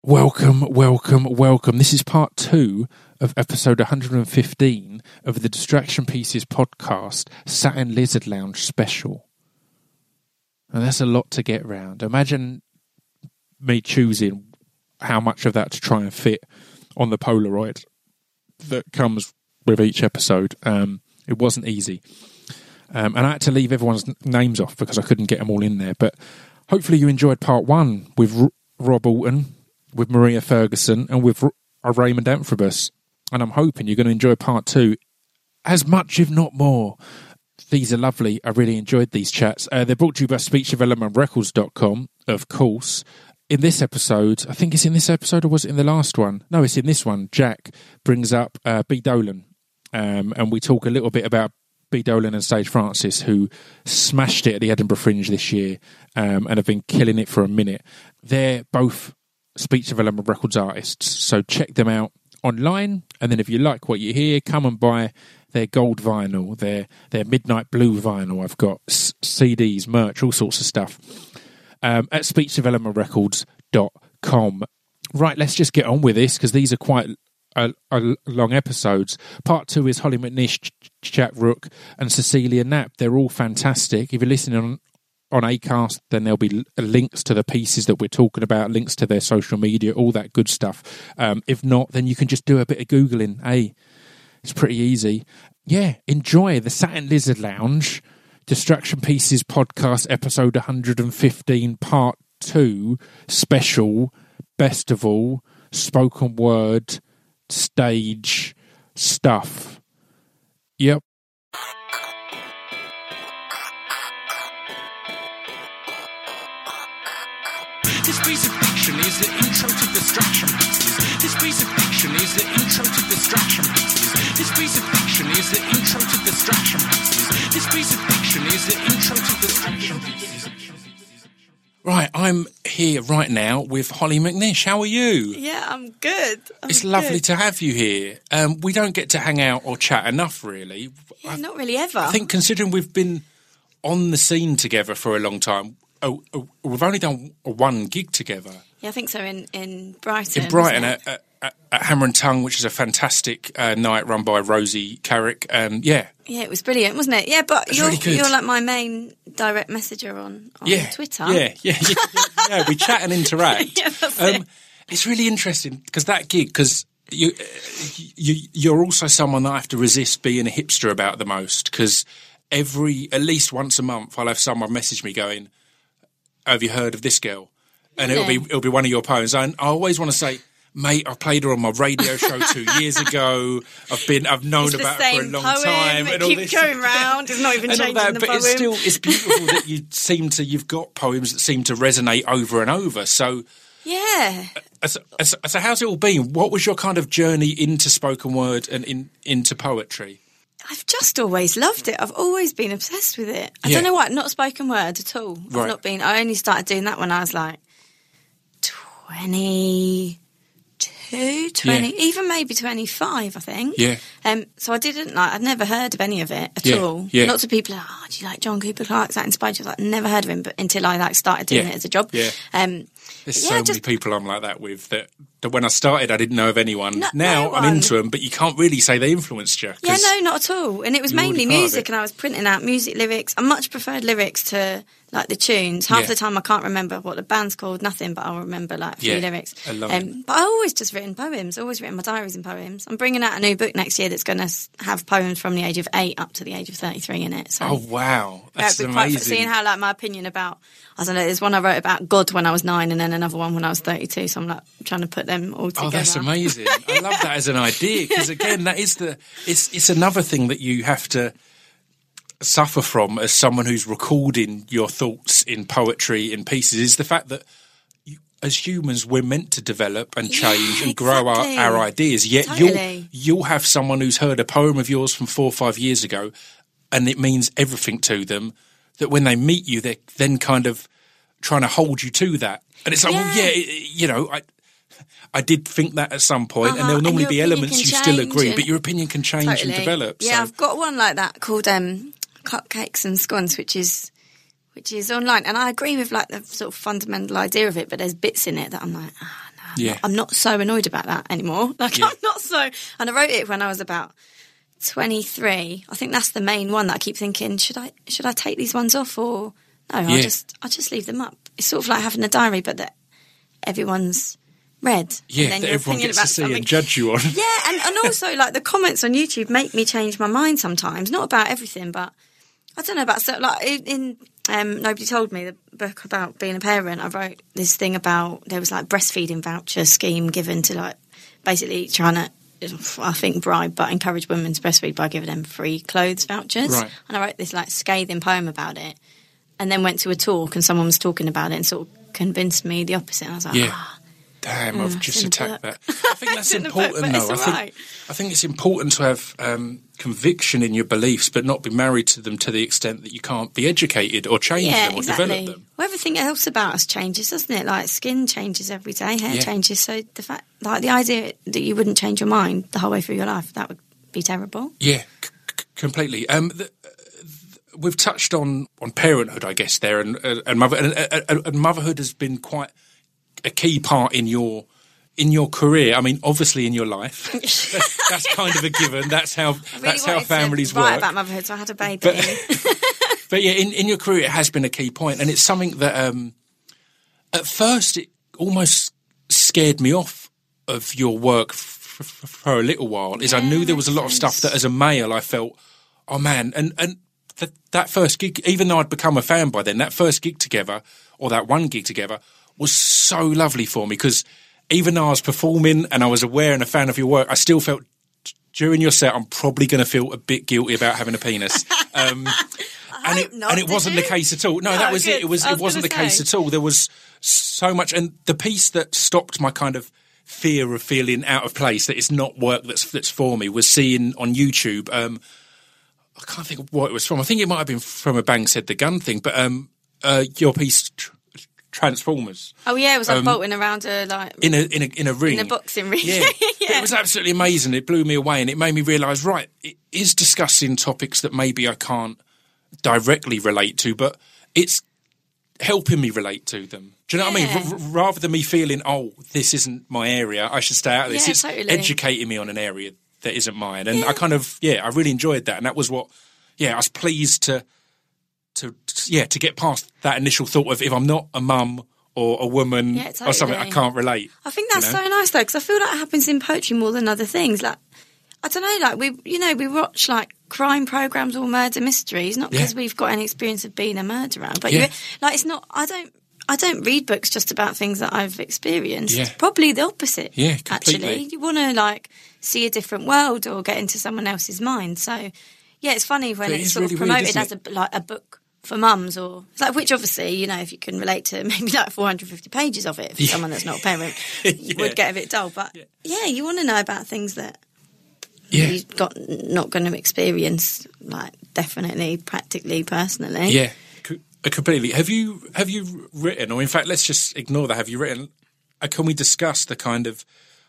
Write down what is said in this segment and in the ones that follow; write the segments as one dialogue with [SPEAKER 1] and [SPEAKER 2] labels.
[SPEAKER 1] Welcome. This is part 2 of episode 115 of the Distraction Pieces podcast, Satin Lizard Lounge special. And that's a lot to get round. Imagine me choosing how much of that to try and fit on the Polaroid that comes with each episode. It wasn't easy. And I had to leave everyone's names off because I couldn't get them all in there. But hopefully you enjoyed part 1 with Rob Alton, with Maria Ferguson, and with Raymond Amphibus. And I'm hoping you're going to enjoy part 2 as much, if not more. These are lovely. I really enjoyed these chats. They're brought to you by SpeechDevelopmentRecords.com, of course. In this episode, I think it's in this episode, or was it in the last one? No, it's in this one. Jack brings up B. Dolan, and we talk a little bit about B. Dolan and Sage Francis, who smashed it at the Edinburgh Fringe this year and have been killing it for a minute. They're both speech development records artists, so check them out online, and then if you like what you hear, come and buy their gold vinyl, their midnight blue vinyl. I've got CDs, merch, all sorts of stuff at speechdevelopmentrecords.com. Right, let's just get on with this because these are quite long episodes. Part 2 is Holly McNish, Jack Rook and Cecilia Knapp. They're all fantastic. If you're listening on Acast, then there'll be links to the pieces that we're talking about, links to their social media, all that good stuff. If not, then you can just do a bit of Googling. Hey, it's pretty easy. Yeah, enjoy the Satin Lizard Lounge, Distraction Pieces podcast, episode 115, part 2, special, best of all, spoken word, stage stuff. Yep.
[SPEAKER 2] This piece of fiction is the intro to Distraction Pieces. This piece of fiction is the intro to Distraction Pieces. This piece of fiction is the intro to Distraction Pieces. This piece of fiction is the intro to Distraction Pieces.
[SPEAKER 1] Right, I'm here right now with Holly McNish. How are you?
[SPEAKER 3] Yeah, I'm good.
[SPEAKER 1] It's lovely to have you here. We don't get to hang out or chat enough, really.
[SPEAKER 3] Yeah, not really ever.
[SPEAKER 1] I think considering we've been on the scene together for a long time, we've only done one gig together.
[SPEAKER 3] Yeah, I think so, in Brighton.
[SPEAKER 1] In Brighton, at Hammer and Tongue, which is a fantastic night run by Rosie Carrick. Yeah,
[SPEAKER 3] it was brilliant, wasn't it? Yeah, but you're like my main direct messenger on Twitter.
[SPEAKER 1] Yeah, we chat and interact.
[SPEAKER 3] Yeah, that's it.
[SPEAKER 1] It's really interesting because that gig, because you're also someone that I have to resist being a hipster about the most, because at least once a month I'll have someone message me going, "Have you heard of this girl?" And it'll be one of your poems. And I always want to say, "Mate, I played her on my radio show 2 years ago. I've known about her for a long time."
[SPEAKER 3] It keeps going round. It's not even changing the
[SPEAKER 1] but
[SPEAKER 3] poem.
[SPEAKER 1] It's beautiful that you've got poems that seem to resonate over and over. So
[SPEAKER 3] yeah.
[SPEAKER 1] So how's it all been? What was your kind of journey into spoken word and into poetry?
[SPEAKER 3] I've just always loved it. I've always been obsessed with it. I don't know why, not spoken word at all.
[SPEAKER 1] Right.
[SPEAKER 3] I only started doing that when I was like 20, even maybe 25, I think.
[SPEAKER 1] Yeah.
[SPEAKER 3] So I'd never heard of any of it at all.
[SPEAKER 1] Yeah.
[SPEAKER 3] Lots of people are like, "Oh, do you like John Cooper Clarke's that inspired you?" I was like, never heard of him, but until I started doing it as a job.
[SPEAKER 1] Yeah. There's so many people I'm like that with that when I started I didn't know of anyone. Now I'm into them, but you can't really say they influenced you.
[SPEAKER 3] Yeah, no, not at all. And it was mainly music, and I was printing out music lyrics. I much preferred lyrics to like the tunes. Half the time I can't remember what the band's called, nothing, but I'll remember like a few lyrics.
[SPEAKER 1] I love it.
[SPEAKER 3] But I always just written poems, always written my diaries in poems. I'm bringing out a new book next year that's going to have poems from the age of 8 up to the age of 33 in it. So
[SPEAKER 1] oh wow, that's amazing.
[SPEAKER 3] Seeing how like my opinion about, I don't know, there's one I wrote about God when I was 9 and then another one when I was 32, so I'm like trying to put them all together.
[SPEAKER 1] Oh, that's amazing. I love that as an idea, because again, that is it's another thing that you have to suffer from as someone who's recording your thoughts in poetry, in pieces, is the fact that as humans we're meant to develop and change and grow our ideas, yet you'll have someone who's heard a poem of yours from 4 or 5 years ago and it means everything to them, that when they meet you they're then kind of trying to hold you to that, and it's like I did think that at some point, and there'll normally be elements you still agree, but your opinion can change and develop.
[SPEAKER 3] Yeah, so I've got one like that called Cupcakes and Scones, which is online, and I agree with like the sort of fundamental idea of it, but there's bits in it that I'm like, no, I'm not so annoyed about that anymore. Like, I'm not so... And I wrote it when I was about 23. I think that's the main one that I keep thinking, should I take these ones off, or... No, I'll just leave them up. It's sort of like having a diary, but that everyone's read.
[SPEAKER 1] Yeah, that everyone gets to see and judge you on.
[SPEAKER 3] Yeah, and also, like, the comments on YouTube make me change my mind sometimes. Not about everything, but I don't know about... So, like, in Nobody Told Me, the book about being a parent, I wrote this thing about... There was, like, breastfeeding voucher scheme given to, like, basically trying to, I think, bribe, but encourage women to breastfeed by giving them free clothes vouchers.
[SPEAKER 1] Right.
[SPEAKER 3] And I wrote this, like, scathing poem about it. And then went to a talk and someone was talking about it and sort of convinced me the opposite. And I was like,
[SPEAKER 1] damn, I've just attacked that. I think that's important, though. I think it's important to have conviction in your beliefs, but not be married to them to the extent that you can't be educated or change them or develop them.
[SPEAKER 3] Well, everything else about us changes, doesn't it? Like, skin changes every day, hair changes. So the fact, like, the idea that you wouldn't change your mind the whole way through your life, that would be terrible.
[SPEAKER 1] Yeah, completely. We've touched on parenthood, I guess, there, and motherhood has been quite a key part in your career. I mean, obviously in your life, that's kind of a given. That's how families work.
[SPEAKER 3] Right about motherhood, so I had a baby.
[SPEAKER 1] But yeah, in your career, it has been a key point, and it's something that at first it almost scared me off of your work for a little while. I knew there was a lot of stuff that, as a male, I felt, oh man, and that first gig, even though I'd become a fan by then, that first gig together, or that one gig together, was so lovely for me, because even though I was performing and I was aware and a fan of your work, I still felt during your set I'm probably going to feel a bit guilty about having a penis. And it wasn't the case at all. No, that was it. It wasn't the case at all. There was so much, and the piece that stopped my kind of fear of feeling out of place, that it's not work that's for me, was seeing on YouTube. I can't think of what it was from. I think it might have been from a Bang Said the Gun thing, but your piece Transformers.
[SPEAKER 3] Oh yeah, it was like bolting around in a ring, in a boxing ring.
[SPEAKER 1] Yeah. It was absolutely amazing. It blew me away, and it made me realise, right, it is discussing topics that maybe I can't directly relate to, but it's helping me relate to them. Do you know what I mean? Rather than me feeling, oh, this isn't my area, I should stay out of this. It's educating me on an area that isn't mine, and I kind of I really enjoyed that, and that was what I was pleased to get past that initial thought of, if I'm not a mum or a woman or something, I can't relate.
[SPEAKER 3] I think that's so nice though, because I feel like it happens in poetry more than other things. Like, I don't know, like we watch like crime programs or murder mysteries, not because we've got any experience of being a murderer, but it's not. I don't read books just about things that I've experienced. Yeah. Probably the opposite. Yeah, completely. Actually, you want to like see a different world or get into someone else's mind. So, yeah, it's funny when it's sort of promoted as a book for mums, or like, which obviously, if you can relate to maybe like 450 pages of it for someone that's not a parent, you would get a bit dull. But you want to know about things that you're not going to experience, like definitely, practically, personally.
[SPEAKER 1] Yeah. Completely. Have you written, or in fact, let's just ignore that. Have you written? Can we discuss the kind of,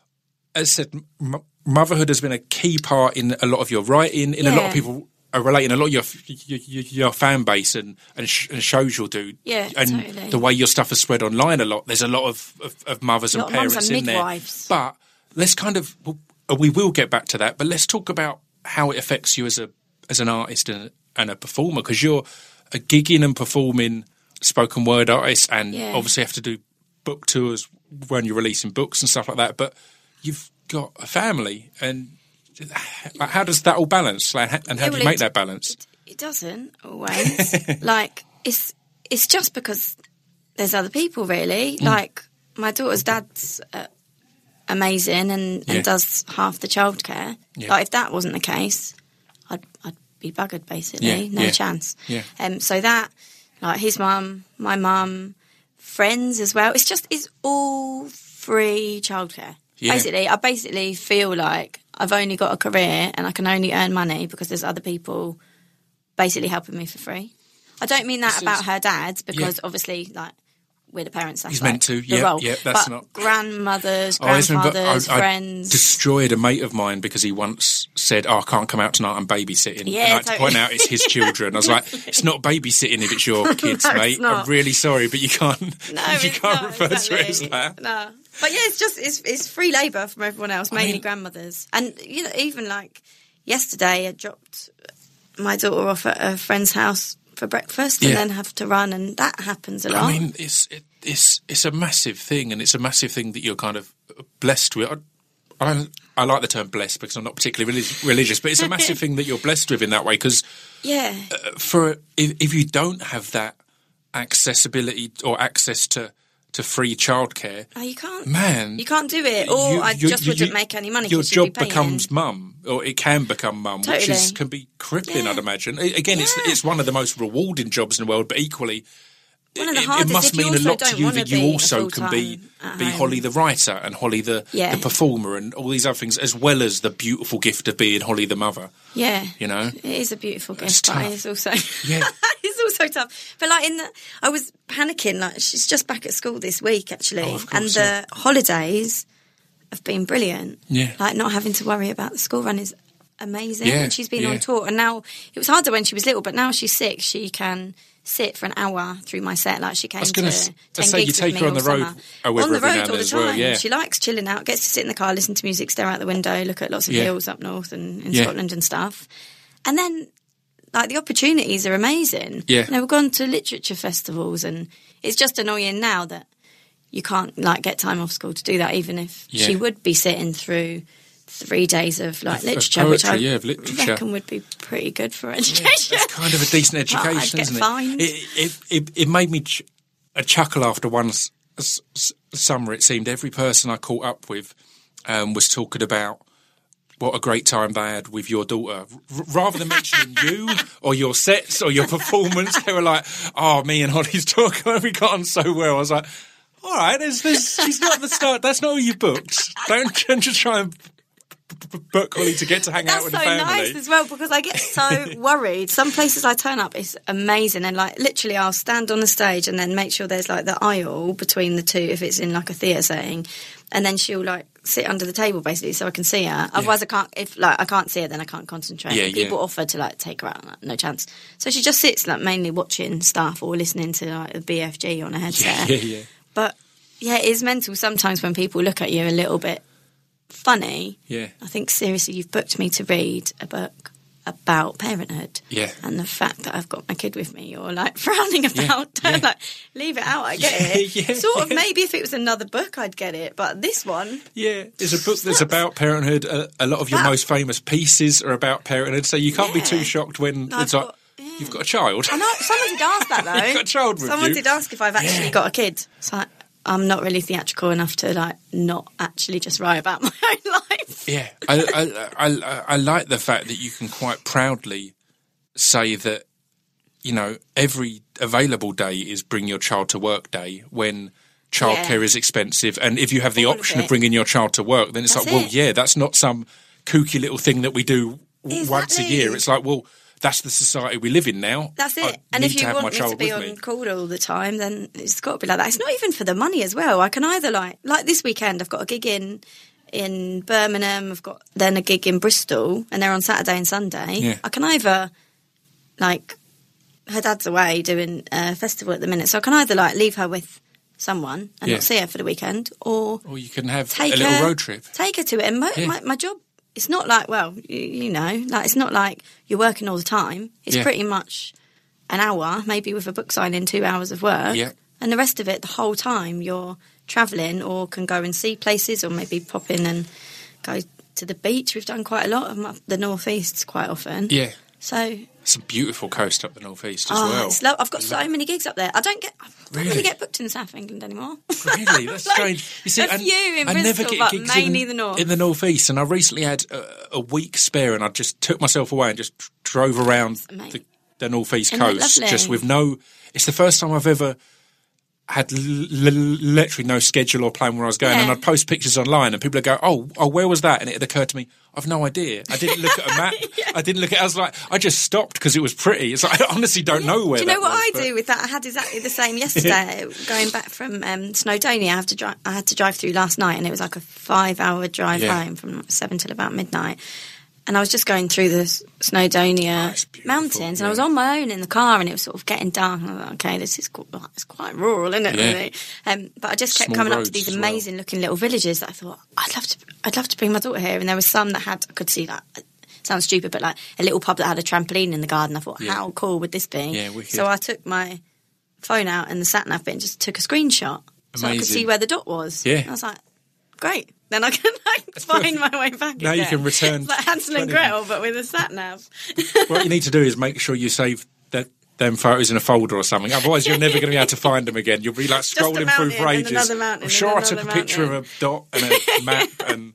[SPEAKER 1] as I said, motherhood has been a key part in a lot of your writing. In a lot of people are relating. A lot of your fan base and shows you'll do. Yeah, and totally. The way your stuff is spread online a lot. There's a lot of mothers and parents in
[SPEAKER 3] midwives.
[SPEAKER 1] There. But let's kind of, we will get back to that. But let's talk about how it affects you as an artist and a performer, because you're a gigging and performing spoken word artist, and obviously have to do book tours when you're releasing books and stuff like that. But you've got a family, and how does that all balance? And how do you make that balance?
[SPEAKER 3] It doesn't always. Like it's just because there's other people, really. Like my daughter's dad's amazing and does half the childcare. Yeah. Like if that wasn't the case, I'd be buggered, basically. No chance. Yeah. So that, like his mum, my mum, friends as well. It's all free childcare. Yeah. Basically, I feel like I've only got a career and I can only earn money because there's other people basically helping me for free. I don't mean that about her dad, because obviously, like, we're the parents. That's
[SPEAKER 1] He's meant to,
[SPEAKER 3] the role.
[SPEAKER 1] yeah, that's
[SPEAKER 3] but
[SPEAKER 1] not...
[SPEAKER 3] grandmothers, grandfathers, friends...
[SPEAKER 1] I destroyed a mate of mine because he once said, I can't come out tonight, I'm babysitting.
[SPEAKER 3] Yeah,
[SPEAKER 1] and I had to point out it's his children. I was like, it's not babysitting if it's your kids, mate. I'm really sorry, but you can't refer to it as that.
[SPEAKER 3] No. But yeah, it's free labour from everyone else, mainly grandmothers. And, even like yesterday I dropped my daughter off at a friend's house for breakfast and then have to run, and that happens a lot.
[SPEAKER 1] I mean, it's a massive thing, and it's a massive thing that you're kind of blessed with. I like the term blessed because I'm not particularly religious, but it's a massive thing that you're blessed with in that way because if you don't have that accessibility or access to free childcare,
[SPEAKER 3] you can't.
[SPEAKER 1] Man,
[SPEAKER 3] you can't do it. Or I just wouldn't make any money.
[SPEAKER 1] Your job becomes mum, or it can become mum,
[SPEAKER 3] totally.
[SPEAKER 1] which can be crippling. I'd imagine. Again, it's one of the most rewarding jobs in the world, but equally, it must mean a lot to you that you also can be Holly the writer and Holly the performer and all these other things, as well as the beautiful gift of being Holly the mother.
[SPEAKER 3] Yeah,
[SPEAKER 1] it
[SPEAKER 3] is a beautiful gift, but it's also
[SPEAKER 1] it's
[SPEAKER 3] also tough. But like I was panicking. Like she's just back at school this week actually, and the holidays have been brilliant.
[SPEAKER 1] Yeah,
[SPEAKER 3] like not having to worry about the school run is amazing.
[SPEAKER 1] Yeah,
[SPEAKER 3] and she's been on tour, and now it was harder when she was little, but now she's 6, she can sit for an hour through my set. Like she came to 10 gigs
[SPEAKER 1] you take her on the road,
[SPEAKER 3] on the road all the time.
[SPEAKER 1] Well, yeah.
[SPEAKER 3] She likes chilling out, gets to sit in the car, listen to music, stare out the window, look at lots of hills up north and in Scotland and stuff. And then like the opportunities are amazing.
[SPEAKER 1] Yeah.
[SPEAKER 3] We've gone to literature festivals, and it's just annoying now that you can't like get time off school to do that, even if she would be sitting through 3 days of literature,
[SPEAKER 1] poetry,
[SPEAKER 3] which I reckon would be pretty good for education.
[SPEAKER 1] It's kind of a decent education, isn't it? It made me a chuckle after one summer. It seemed every person I caught up with was talking about what a great time they had with your daughter. Rather than mentioning you or your sets or your performance, they were like, "Oh, me and Holly's talking. We got on so well." I was like, "All right, she's not the start. That's not who you booked. Don't just try and book Holly to get to hang out with the family."
[SPEAKER 3] That's so nice as well, because I get so worried. Some places I turn up, it's amazing, and like literally I'll stand on the stage and then make sure there's like the aisle between the two if it's in like a theatre setting, and then she'll like sit under the table basically so I can see her. Otherwise I can't, if like I can't see her, then I can't concentrate. People offer to like take her out, like, no chance. So she just sits like mainly watching stuff or listening to like a BFG on a headset. But yeah, it is mental sometimes when people look at you a little bit funny. I think seriously you've booked me to read a book about parenthood, and the fact that I've got my kid with me, you're like frowning about. Don't like leave it out. I get it. Sort of maybe if it was another book I'd get it, but this one,
[SPEAKER 1] it's a book that's about parenthood. A lot of your most famous pieces are about parenthood, so you can't be too shocked when it's like you've got a child.
[SPEAKER 3] I know someone did ask that though.
[SPEAKER 1] You've got a child with
[SPEAKER 3] someone
[SPEAKER 1] you.
[SPEAKER 3] did ask if I've actually got a kid. It's like, I'm not really theatrical enough to like not actually just write about my own life.
[SPEAKER 1] Yeah, I like the fact that you can quite proudly say that, you know, every available day is bring your child to work day when childcare is expensive, and if you have the option of bringing your child to work, then it's that's not some kooky little thing that we do once a year. It's like, well, that's the society we live in now.
[SPEAKER 3] That's it. And if you want me to be on call all the time, then it's got to be like that. It's not even for the money as well. I can either like this weekend, I've got a gig in Birmingham. I've got then a gig in Bristol, and they're on Saturday and Sunday.
[SPEAKER 1] Yeah.
[SPEAKER 3] I can either like her dad's away doing a festival at the minute, so I can either like leave her with someone and not see her for the weekend, or
[SPEAKER 1] you can have a little road trip.
[SPEAKER 3] Take her to it. And my job. It's not like, well, you know, like it's not like you're working all the time. It's pretty much an hour, maybe with a book signing, 2 hours of work. Yeah. And the rest of it, the whole time, you're travelling or can go and see places or maybe pop in and go to the beach. We've done quite a lot of the North East quite often.
[SPEAKER 1] Yeah.
[SPEAKER 3] So
[SPEAKER 1] it's a beautiful coast up the North East as well.
[SPEAKER 3] It's I've got so many gigs up there. I don't really get booked in South England anymore.
[SPEAKER 1] Really? That's strange. You see,
[SPEAKER 3] a few in Bristol, but mainly the North.
[SPEAKER 1] In the North East, and I recently had a week spare, and I just took myself away and just drove around the North East coast, just with no. It's the first time I've ever had literally no schedule or plan where I was going, and I'd post pictures online, and people would go, "Oh, where was that?" And it had occurred to me, I've no idea. I didn't look at a map. I didn't look at. I was like, I just stopped because it was pretty. It's like I honestly don't know where.
[SPEAKER 3] Do you know what
[SPEAKER 1] was,
[SPEAKER 3] I do with that? I had exactly the same yesterday. Going back from Snowdonia, I had to drive through last night, and it was like a 5-hour drive home from 7 till about midnight. And I was just going through the Snowdonia mountains, and I was on my own in the car, and it was sort of getting dark. And I was like, okay, this is it's quite rural, isn't it? Really? But I just kept coming up to these amazing looking little villages that I thought I'd love to bring my daughter here. And there was some that I could see that. Sounds stupid, but like a little pub that had a trampoline in the garden. I thought, how cool would this be?
[SPEAKER 1] Yeah, wicked.
[SPEAKER 3] So I took my phone out and the sat nav bit and just took a screenshot so I could see where the dot was.
[SPEAKER 1] Yeah,
[SPEAKER 3] and I was like, great. Then I can find my way back
[SPEAKER 1] now again. You can return.
[SPEAKER 3] It's like Hansel and Gretel, but with a sat nav.
[SPEAKER 1] What you need to do is make sure you save them photos in a folder or something. Otherwise, you're never going to be able to find them again. You'll be like scrolling through for ages. I'm sure I took a picture of a dot and a map.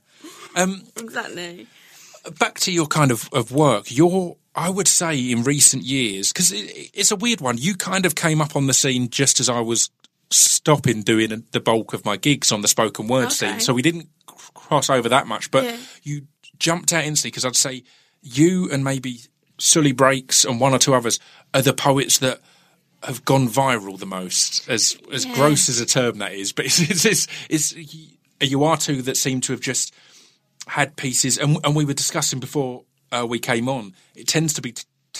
[SPEAKER 1] And
[SPEAKER 3] exactly.
[SPEAKER 1] Back to your kind of work. I would say in recent years, because it's a weird one. You kind of came up on the scene just as I was stopping doing the bulk of my gigs on the spoken word scene, so we didn't cross over that much, but you jumped out instantly, because I'd say you and maybe Sully Breaks and one or two others are the poets that have gone viral the most, as gross as a term that is, but it's you are two that seem to have just had pieces, and we were discussing before we came on, it tends to be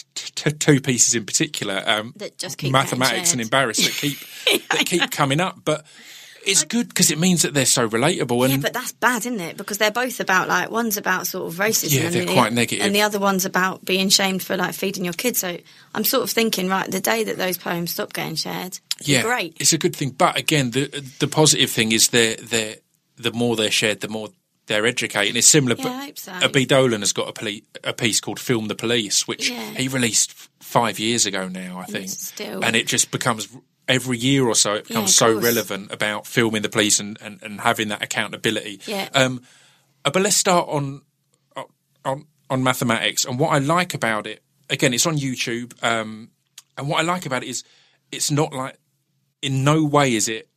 [SPEAKER 1] two pieces in particular,
[SPEAKER 3] that just keep
[SPEAKER 1] Mathematics and Embarrass, that keep coming up, but it's good because it means that they're so relatable. And
[SPEAKER 3] but that's bad, isn't it? Because they're both about, like, one's about sort of racism,
[SPEAKER 1] they're quite negative,
[SPEAKER 3] and the other one's about being shamed for, like, feeding your kids. So I'm sort of thinking, right, the day that those poems stop getting shared, great.
[SPEAKER 1] It's a good thing. But again, the positive thing is the more they're shared, the more they're educating. It's similar.
[SPEAKER 3] Yeah, I hope so.
[SPEAKER 1] Abby Dolan has got a piece called "Film the Police," which he released 5 years ago now, I think, and it just becomes. Every year or so, it becomes so relevant about filming the police and having that accountability.
[SPEAKER 3] Yeah.
[SPEAKER 1] But let's start on Mathematics. And what I like about it, again, it's on YouTube. And what I like about it is, it's not like, in no way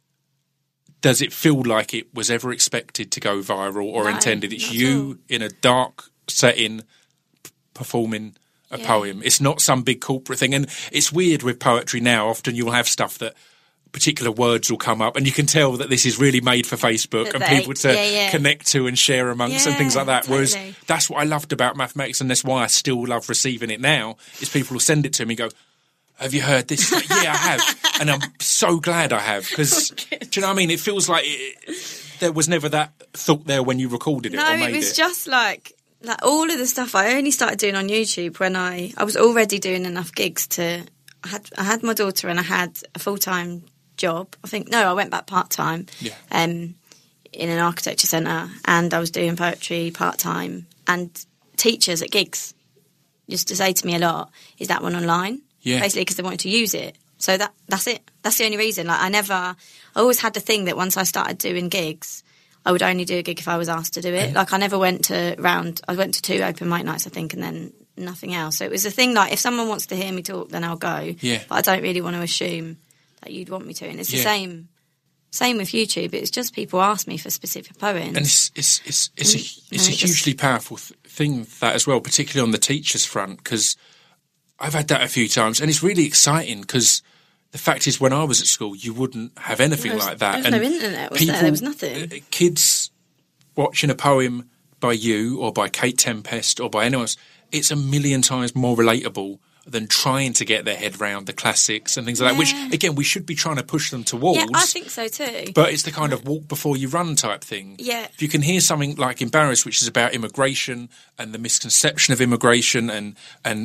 [SPEAKER 1] does it feel like it was ever expected to go viral or intended. It's you in a dark setting performing a poem. It's not some big corporate thing. And it's weird with poetry now. Often you'll have stuff that particular words will come up and you can tell that this is really made for Facebook and people to connect to and share amongst and things like that.
[SPEAKER 3] Totally.
[SPEAKER 1] Whereas that's what I loved about Mathematics, and that's why I still love receiving it now, is people will send it to me and go, have you heard this? Yeah, I have. And I'm so glad I have, because do you know what I mean? It feels like there was never that thought there when you recorded it or made it.
[SPEAKER 3] No, it was just like all of the stuff I only started doing on YouTube when I was already doing enough gigs to. I had my daughter and I had a full-time job. I went back part-time in an architecture centre, and I was doing poetry part-time, and teachers at gigs used to say to me a lot, is that one online?
[SPEAKER 1] Yeah.
[SPEAKER 3] Basically because they wanted to use it. So that's it. That's the only reason. I always had the thing that once I started doing gigs, I would only do a gig if I was asked to do it. Like, I never went to I went to 2 open mic nights, I think, and then nothing else. So it was a thing, like, if someone wants to hear me talk, then I'll go.
[SPEAKER 1] Yeah.
[SPEAKER 3] But I don't really want to assume that you'd want me to. And it's the same with YouTube. It's just people ask me for specific poems.
[SPEAKER 1] And it's a hugely powerful thing, that as well, particularly on the teachers' front, because I've had that a few times, and it's really exciting because the fact is, when I was at school, you wouldn't have anything like that.
[SPEAKER 3] There was no internet, was there? There was nothing.
[SPEAKER 1] Kids watching a poem by you or by Kate Tempest or by anyone else, it's a million times more relatable than trying to get their head round the classics and things like that, which, again, we should be trying to push them towards.
[SPEAKER 3] Yeah, I think so too.
[SPEAKER 1] But it's the kind of walk before you run type thing.
[SPEAKER 3] Yeah.
[SPEAKER 1] If you can hear something like Embarrassed, which is about immigration and the misconception of immigration and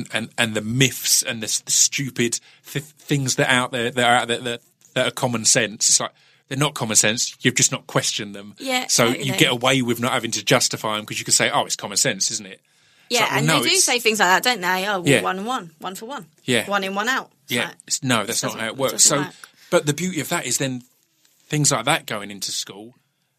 [SPEAKER 1] the myths and the stupid things that are out there that are common sense, it's like, they're not common sense, you've just not questioned them.
[SPEAKER 3] Yeah,
[SPEAKER 1] so
[SPEAKER 3] totally.
[SPEAKER 1] you get away with not having to justify them because you can say, oh, it's common sense, isn't it?
[SPEAKER 3] Yeah,
[SPEAKER 1] like, well,
[SPEAKER 3] and
[SPEAKER 1] no,
[SPEAKER 3] they do say things like that, don't they? Oh, well, 1 and 1, 1 for 1.
[SPEAKER 1] Yeah.
[SPEAKER 3] 1 in, 1 out.
[SPEAKER 1] Yeah. No, that's not how it works. So, but the beauty of that is then things like that going into school,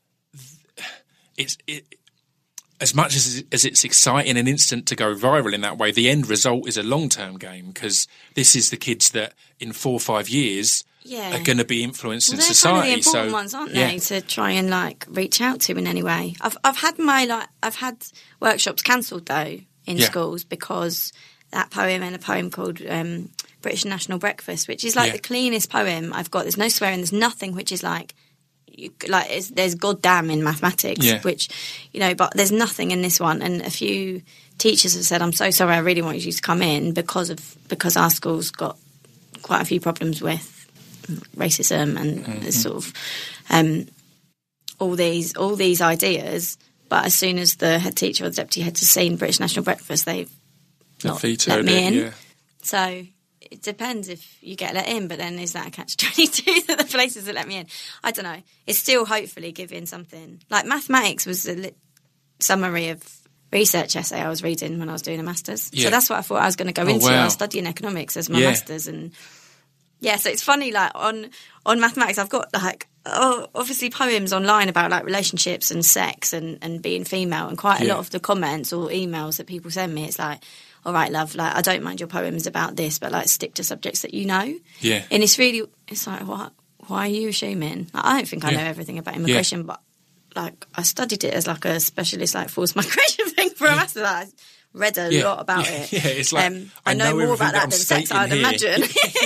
[SPEAKER 1] as much as it's exciting and instant to go viral in that way, the end result is a long-term game, because this is the kids that in 4 or 5 years are going to be influencing
[SPEAKER 3] they're
[SPEAKER 1] society.
[SPEAKER 3] Kind of the important ones, aren't they, to try and like reach out to in any way. I've had workshops cancelled though in schools because that poem and a poem called British National Breakfast, which is like the cleanest poem I've got. There's no swearing. There's nothing which is like there's goddamn in mathematics, which, you know, but there's nothing in this one. And a few teachers have said, I'm so sorry, I really want you to come in because our school's got quite a few problems with racism and sort of all these ideas. But as soon as the head teacher or the deputy head has seen British National Breakfast, they've not let me in. Yeah. So it depends if you get let in, but then is that a catch-22 that the places that let me in? I don't know. It's still hopefully giving something. Like mathematics was a summary of research essay I was reading when I was doing a master's. Yeah. So that's what I thought I was going to go into. Wow. I was studying economics as my master's. And yeah, so it's funny, like on mathematics, I've got like, obviously poems online about like relationships and sex and being female, and quite a lot of the comments or emails that people send me, it's like, all right, love, like, I don't mind your poems about this, but like stick to subjects that you know. Yeah. And it's like, why are you assuming? Like, I don't think I know everything about immigration, but like I studied it as like a specialist, like forced migration thing for a master's. Like, I read a lot about it. Yeah, it's like, I know more about that than sex, I'd imagine.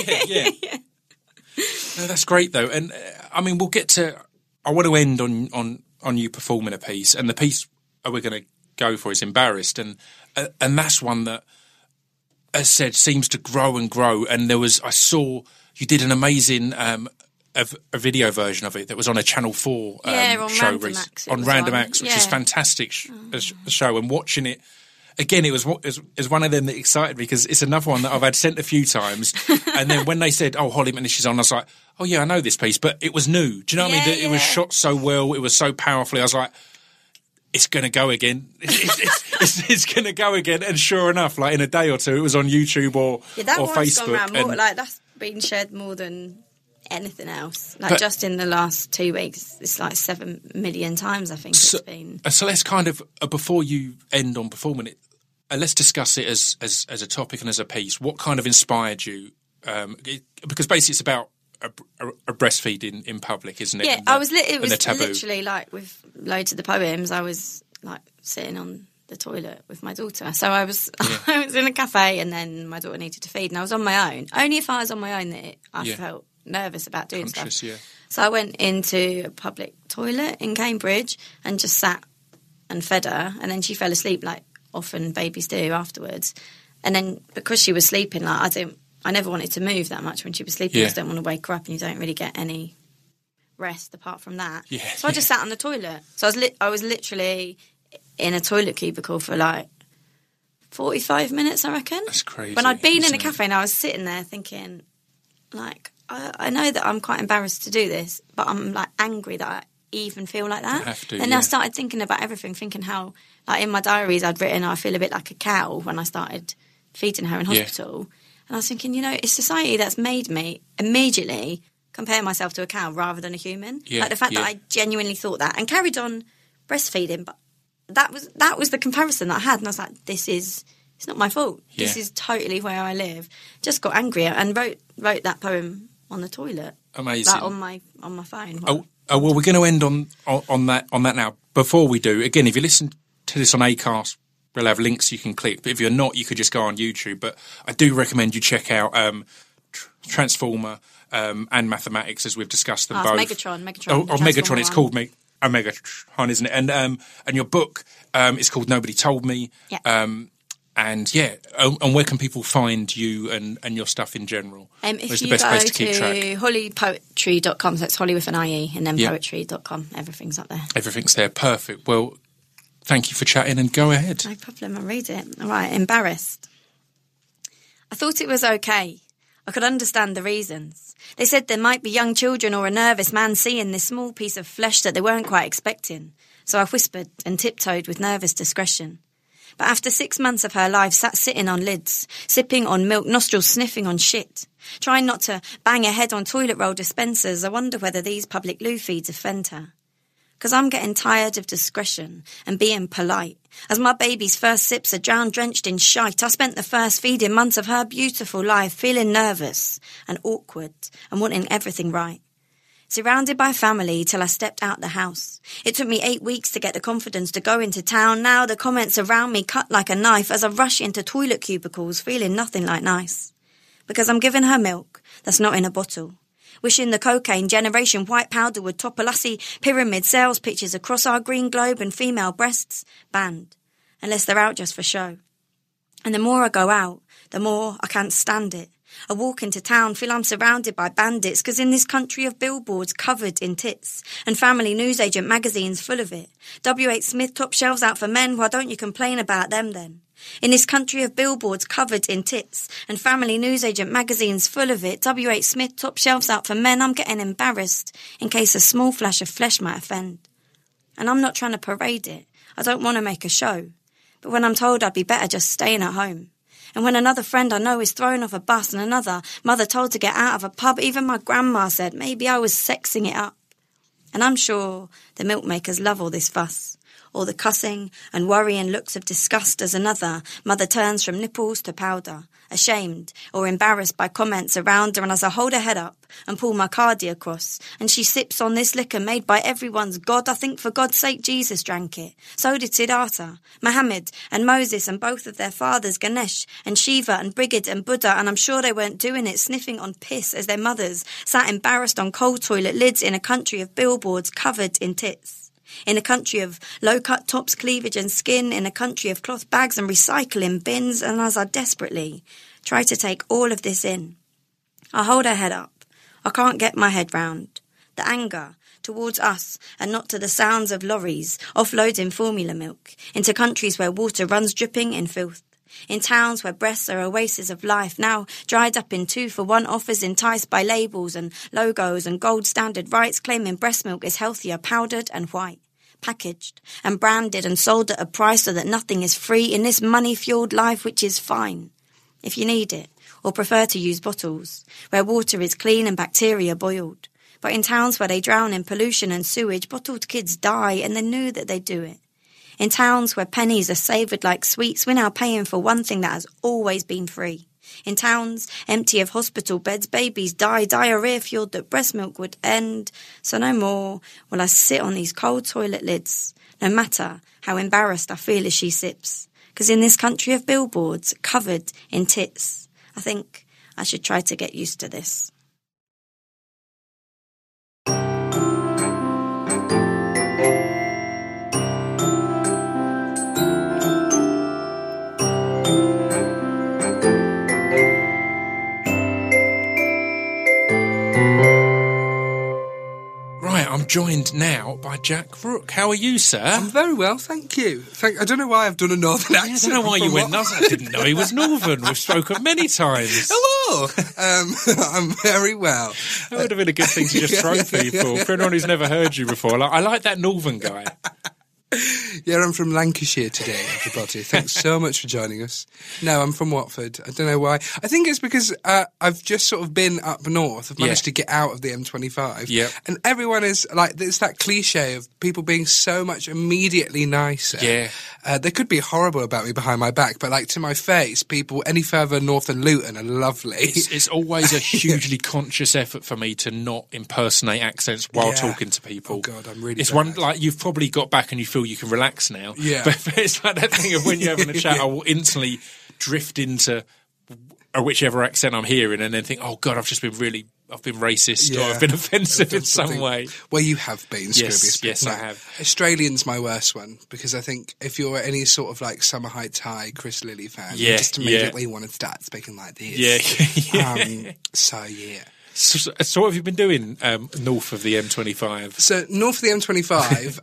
[SPEAKER 1] No, that's great though. And I mean, we'll get to, I want to end on you performing a piece, and the piece we're going to go for is Embarrassed, and that's one that, as said, seems to grow and grow. And I saw you did an amazing a video version of it that was on a Channel 4
[SPEAKER 3] on
[SPEAKER 1] show
[SPEAKER 3] on
[SPEAKER 1] Random Acts, which is fantastic show. And watching it again, it was one of them that excited me, because it's another one that I've had sent a few times. And then when they said, "Oh, Holly Macnish is on," I was like, "Oh yeah, I know this piece," but it was new. Do you know what I mean? It was shot so well, it was so powerfully. I was like, it's going to go again. It's going to go again. And sure enough, like in a day or two, it was on YouTube or Facebook.
[SPEAKER 3] Gone around more, like that's been shared more than anything else. Like just in the last 2 weeks, it's like 7 million times, I think it's been. So
[SPEAKER 1] let's kind of, before you end on performing it, let's discuss it as a topic and as a piece. What kind of inspired you? Because basically it's about a breastfeeding in public, isn't it?
[SPEAKER 3] Yeah, it was literally like with loads of the poems, I was like sitting on the toilet with my daughter. So I was in a cafe, and then my daughter needed to feed, and I was on my own. Only if I was on my own that I felt nervous about doing stuff. Yeah. So I went into a public toilet in Cambridge and just sat and fed her, and then she fell asleep like often babies do afterwards. And then because she was sleeping, like I never wanted to move that much when she was sleeping. I just don't want to wake her up, and you don't really get any rest apart from that. Yeah, so I just sat on the toilet. So I was literally in a toilet cubicle for like 45 minutes, I reckon.
[SPEAKER 1] That's crazy.
[SPEAKER 3] When I'd been in a cafe and I was sitting there thinking, like, I know that I'm quite embarrassed to do this, but I'm like angry that I even feel like that.
[SPEAKER 1] I have to,
[SPEAKER 3] and I started thinking about everything, thinking how, like in my diaries I'd written, I feel a bit like a cow when I started feeding her in hospital. And I was thinking, you know, it's society that's made me immediately compare myself to a cow rather than a human. Yeah, like the fact that I genuinely thought that and carried on breastfeeding, but that was the comparison that I had. And I was like, it's not my fault. Yeah. This is totally where I live. Just got angrier and wrote that poem on the toilet.
[SPEAKER 1] Amazing.
[SPEAKER 3] Like on my phone.
[SPEAKER 1] Well, we're going to end on that now. Before we do, again, if you listen to this on Acast, we'll have links you can click. But if you're not, you could just go on YouTube. But I do recommend you check out Transformer and Mathematics, as we've discussed them both.
[SPEAKER 3] Megatron.
[SPEAKER 1] Megatron. It's called Megatron, isn't it? And your book is called Nobody Told Me. Yeah. And where can people find you and your stuff in general?
[SPEAKER 3] If you go to hollypoetry.com, so it's Holly with an IE, and then poetry.com, everything's up there.
[SPEAKER 1] Everything's there, perfect. Well, thank you for chatting, and go ahead.
[SPEAKER 3] No problem, I'll read it. All right, Embarrassed. I thought it was okay. I could understand the reasons. They said there might be young children or a nervous man seeing this small piece of flesh that they weren't quite expecting. So I whispered and tiptoed with nervous discretion. But after 6 months of her life sat sitting on lids, sipping on milk, nostrils sniffing on shit, trying not to bang her head on toilet roll dispensers, I wonder whether these public loo feeds offend her. 'cause I'm getting tired of discretion and being polite. As my baby's first sips are drowned-drenched in shite, I spent the first feeding months of her beautiful life feeling nervous and awkward and wanting everything right. Surrounded by family till I stepped out the house. It took me 8 weeks to get the confidence to go into town. Now the comments around me cut like a knife as I rush into toilet cubicles feeling nothing like nice. Because I'm giving her milk that's not in a bottle. Wishing the cocaine generation white powder would top a lassie pyramid sales pitches across our green globe and female breasts banned, unless they're out just for show. And the more I go out, the more I can't stand it. I walk into town, feel I'm surrounded by bandits, 'cause in this country of billboards covered in tits, and family newsagent magazines full of it. W.H. Smith top shelves out for men, why don't you complain about them then? In this country of billboards covered in tits, and family newsagent magazines full of it, W.H. Smith top shelves out for men, I'm getting embarrassed, in case a small flash of flesh might offend. And I'm not trying to parade it, I don't want to make a show, but when I'm told I'd be better just staying at home, and when another friend I know is thrown off a bus and another mother told to get out of a pub, even my grandma said maybe I was sexing it up. And I'm sure the milk makers love all this fuss, all the cussing and worrying looks of disgust as another mother turns from nipples to powder, ashamed or embarrassed by comments around her, and as I hold her head up and pull my cardi across, and she sips on this liquor made by everyone's God, I think for God's sake Jesus drank it. So did Siddhartha, Muhammad and Moses and both of their fathers, Ganesh and Shiva and Brigid and Buddha, and I'm sure they weren't doing it sniffing on piss as their mothers sat embarrassed on cold toilet lids in a country of billboards covered in tits. In a country of low-cut tops, cleavage and skin, in a country of cloth bags and recycling bins, and as I desperately try to take all of this in, I hold her head up. I can't get my head round the anger towards us and not to the sounds of lorries offloading formula milk into countries where water runs dripping in filth. In towns where breasts are oases of life, now dried up in 2-for-1 offers enticed by labels and logos and gold standard rights claiming breast milk is healthier, powdered and white, packaged and branded and sold at a price so that nothing is free in this money-fueled life, which is fine if you need it or prefer to use bottles, where water is clean and bacteria boiled. But in towns where they drown in pollution and sewage, bottled kids die and they knew that they'd do it. In towns where pennies are savoured like sweets, we're now paying for one thing that has always been free. In towns empty of hospital beds, babies die, diarrhoea-fueled that breast milk would end. So no more will I sit on these cold toilet lids, no matter how embarrassed I feel as she sips. 'Cause in this country of billboards covered in tits, I think I should try to get used to this.
[SPEAKER 1] I'm joined now by Jack Rook. How are you, sir?
[SPEAKER 4] I'm very well, thank you. I don't know why I've done a northern accent.
[SPEAKER 1] I don't know why you went northern. I didn't know he was northern. We've spoken many times.
[SPEAKER 4] Hello. I'm very well.
[SPEAKER 1] That would have been a good thing to just throw people. For anyone who's never heard you before, I like that northern guy.
[SPEAKER 4] Yeah, I'm from Lancashire today, everybody. Thanks so much for joining us. No, I'm from Watford. I don't know why. I think it's because I've just sort of been up north. I've managed to get out of the M25.
[SPEAKER 1] Yeah.
[SPEAKER 4] And everyone is like, it's that cliche of people being so much immediately nicer.
[SPEAKER 1] Yeah.
[SPEAKER 4] They could be horrible about me behind my back, but like to my face, people any further north than Luton are lovely.
[SPEAKER 1] It's always a hugely conscious effort for me to not impersonate accents while talking to people.
[SPEAKER 4] Oh God, I'm really
[SPEAKER 1] It's
[SPEAKER 4] bad.
[SPEAKER 1] one, like, you've probably got back and you feel you can relax now.
[SPEAKER 4] Yeah.
[SPEAKER 1] But it's like that thing of when you're having a chat, I will instantly drift into whichever accent I'm hearing and then think, oh God, I've been racist or I've been offensive in some way.
[SPEAKER 4] Well, you have been, Scroobius.
[SPEAKER 1] Yes, I have.
[SPEAKER 4] Australian's my worst one, because I think if you're any sort of like Summer Heights High Chris Lilly fan, you just immediately want to start speaking like this.
[SPEAKER 1] Yeah. So what have you been doing north of the M25?
[SPEAKER 4] So north of the M25,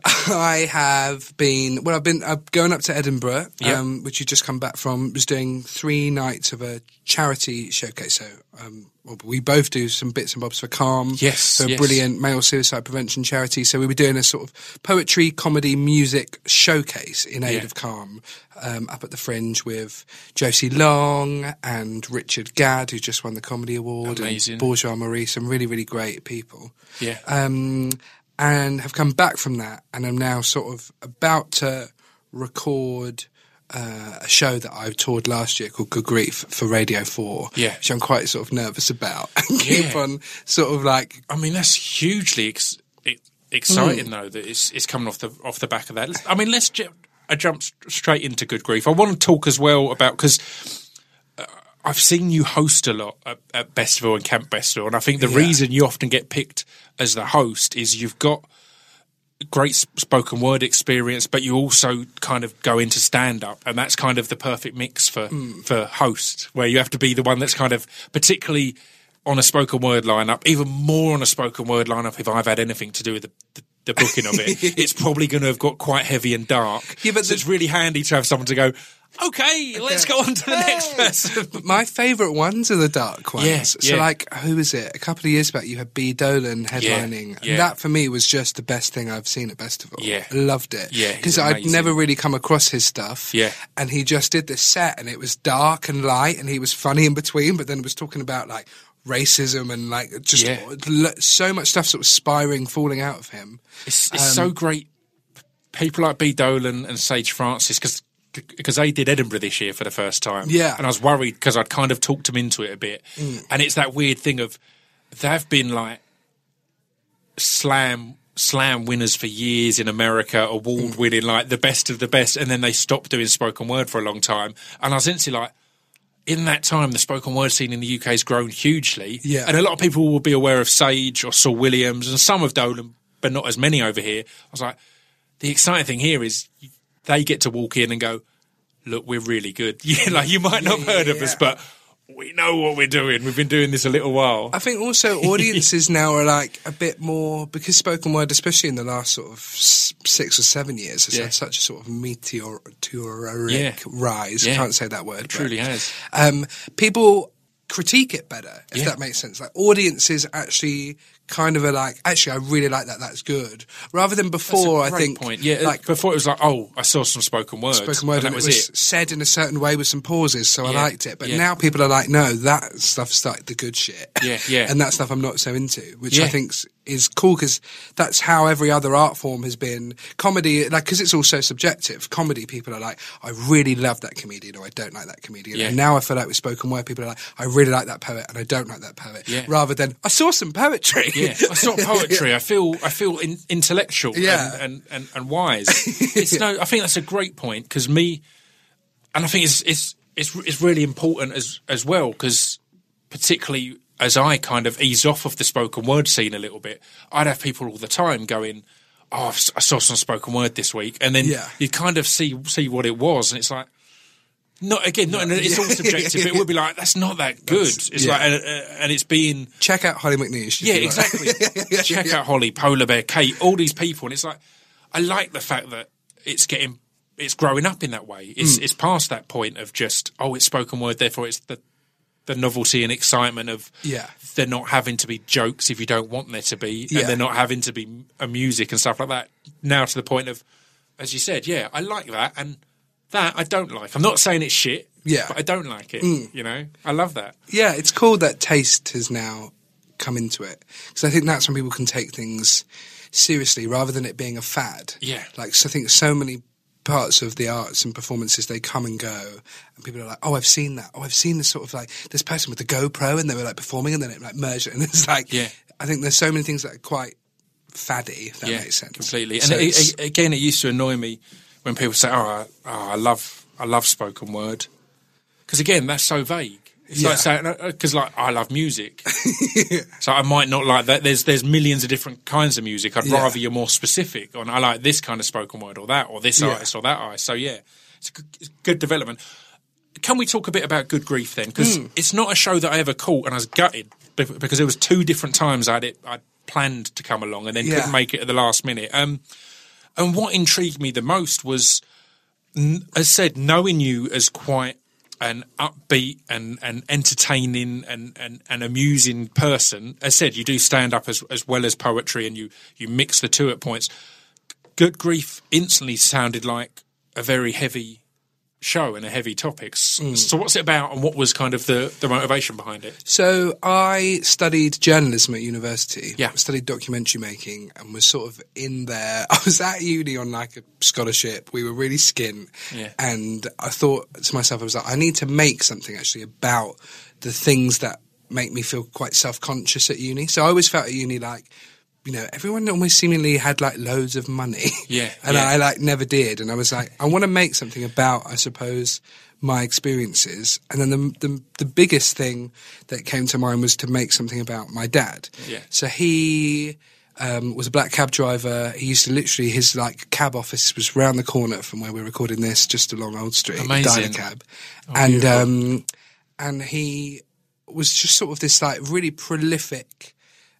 [SPEAKER 4] I'm going up to Edinburgh, which you just come back from. Was doing 3 nights of a charity showcase. So we both do some bits and bobs for Calm.
[SPEAKER 1] Yes,
[SPEAKER 4] a brilliant male suicide prevention charity. So we were doing a sort of poetry, comedy, music showcase in aid of Calm. Up at the Fringe with Josie Long and Richard Gadd, who just won the Comedy Award.
[SPEAKER 1] Amazing.
[SPEAKER 4] And Bourgeois Marie, some really, really great people.
[SPEAKER 1] Yeah.
[SPEAKER 4] and have come back from that, and I'm now sort of about to record a show that I toured last year called Good Grief for Radio 4, which I'm quite sort of nervous about, and keep on sort of like...
[SPEAKER 1] I mean, that's hugely exciting, though, that it's coming off the back of that. I mean, let's jump straight into Good Grief. I want to talk as well about... because I've seen you host a lot at Bestival and Camp Bestival, and I think the reason you often get picked as the host is you've got great spoken word experience, but you also kind of go into stand-up, and that's kind of the perfect mix for host, where you have to be the one that's kind of, particularly on a spoken word lineup, even more on a spoken word lineup if I've had anything to do with the booking of it, it's probably going to have got quite heavy and dark. Yeah, but so it's really handy to have someone to go, okay, let's go on to the next person.
[SPEAKER 4] My favourite ones are the dark ones. Yeah, so like, who was it? A couple of years back, you had B. Dolan headlining. And that for me was just the best thing I've seen at Bestival. Yeah. I loved it. Yeah. Because I'd never really come across his stuff. Yeah. And he just did this set, and it was dark and light, and he was funny in between, but then it was talking about like racism and like just so much stuff sort of spiraling, falling out of him.
[SPEAKER 1] It's so great. People like B. Dolan and Sage Francis, because they did Edinburgh this year for the first time. Yeah. And I was worried because I'd kind of talked them into it a bit. And it's that weird thing of they've been like slam winners for years in America, award winning, like the best of the best, and then they stopped doing spoken word for a long time. And I was instantly like, in that time, the spoken word scene in the UK has grown hugely. Yeah. And a lot of people will be aware of Sage or Saul Williams and some of Dolan, but not as many over here. I was like, the exciting thing here is they get to walk in and go, look, we're really good. Like you might not have heard of us, but we know what we're doing. We've been doing this a little while.
[SPEAKER 4] I think also audiences now are like a bit more, because spoken word, especially in the last sort of 6 or 7 years, has had such a sort of meteoric rise. I can't say that word.
[SPEAKER 1] It truly has.
[SPEAKER 4] People critique it better, if that makes sense. Like audiences actually kind of are like, actually, I really like that. That's good. Rather than before, I think.
[SPEAKER 1] Point. Yeah, like before it was like, oh, I saw some spoken word.
[SPEAKER 4] Spoken word, and that was it. Said in a certain way with some pauses, so I liked it. But now people are like, no, that stuff's like the good shit. Yeah. And that stuff I'm not so into, which I think is cool, because that's how every other art form has been. Comedy, like, because it's also subjective. Comedy, people are like, I really love that comedian, or I don't like that comedian. And now I feel like with spoken word, people are like, I really like that poet, and I don't like that poet. Rather than, I saw some poetry.
[SPEAKER 1] Yeah, I saw poetry. I feel intellectual and wise. I think that's a great point, because and I think it's really important as well, because particularly as I kind of ease off of the spoken word scene a little bit, I'd have people all the time going, oh, I saw some spoken word this week, and then you kind of see what it was, and it's like, it's all subjective. It would be like, that's not that good. It's like, and it's being...
[SPEAKER 4] Check out Holly McNeish.
[SPEAKER 1] Yeah, exactly. Check out Holly, Polar Bear, Kate, all these people. And it's like, I like the fact that it's growing up in that way. It's past that point of just, oh, it's spoken word, therefore it's the novelty and excitement of they're not having to be jokes if you don't want there to be, and they're not having to be a music and stuff like that. Now to the point of, as you said, I like that, and that I don't like. I'm not saying it's shit, but I don't like it, you know? I love that.
[SPEAKER 4] Yeah, it's cool that taste has now come into it, because I think that's when people can take things seriously rather than it being a fad. Yeah. Like, so I think so many parts of the arts and performances, they come and go, and people are like, oh, I've seen that. Oh, I've seen this sort of like, this person with the GoPro, and they were like performing, and then it like merged it, and it's like, I think there's so many things that are quite faddy, if that makes sense.
[SPEAKER 1] Completely. And again, it used to annoy me when people say, I love spoken word. Because again, that's so vague. It's like saying, because like, I love music. So I might not like that. There's millions of different kinds of music. I'd rather you're more specific on, I like this kind of spoken word, or that, or this artist, or that artist. So it's a good development. Can we talk a bit about Good Grief then? Because it's not a show that I ever caught, and I was gutted because there was 2 different times I'd planned to come along and then couldn't make it at the last minute. And what intrigued me the most was, as said, knowing you as quite an upbeat and entertaining and amusing person. As said, you do stand up as well as poetry, and you mix the two at points. Good Grief instantly sounded like a very heavy show and a heavy topic. So what's it about, and what was kind of the motivation behind it?
[SPEAKER 4] So I studied journalism at university.
[SPEAKER 1] Yeah.
[SPEAKER 4] I studied documentary making and was sort of in there. I was at uni on like a scholarship. We were really skint.
[SPEAKER 1] Yeah.
[SPEAKER 4] And I thought to myself, I was like, I need to make something actually about the things that make me feel quite self-conscious at uni. So I always felt at uni like, you know, everyone almost seemingly had like loads of money.
[SPEAKER 1] Yeah.
[SPEAKER 4] And I like never did. And I was like, I want to make something about, I suppose, my experiences. And then the biggest thing that came to mind was to make something about my dad.
[SPEAKER 1] Yeah.
[SPEAKER 4] So he was a black cab driver. He used to literally, his like cab office was round the corner from where we're recording this, just along Old Street.
[SPEAKER 1] Amazing.
[SPEAKER 4] Diner cab.
[SPEAKER 1] Oh,
[SPEAKER 4] And he was just sort of this like really prolific,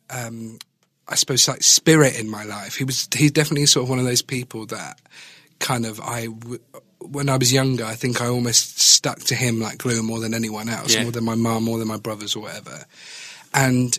[SPEAKER 4] I suppose, like spirit in my life. He's definitely sort of one of those people that kind of when I was younger, I think I almost stuck to him like glue more than anyone else, more than my mum, more than my brothers or whatever. And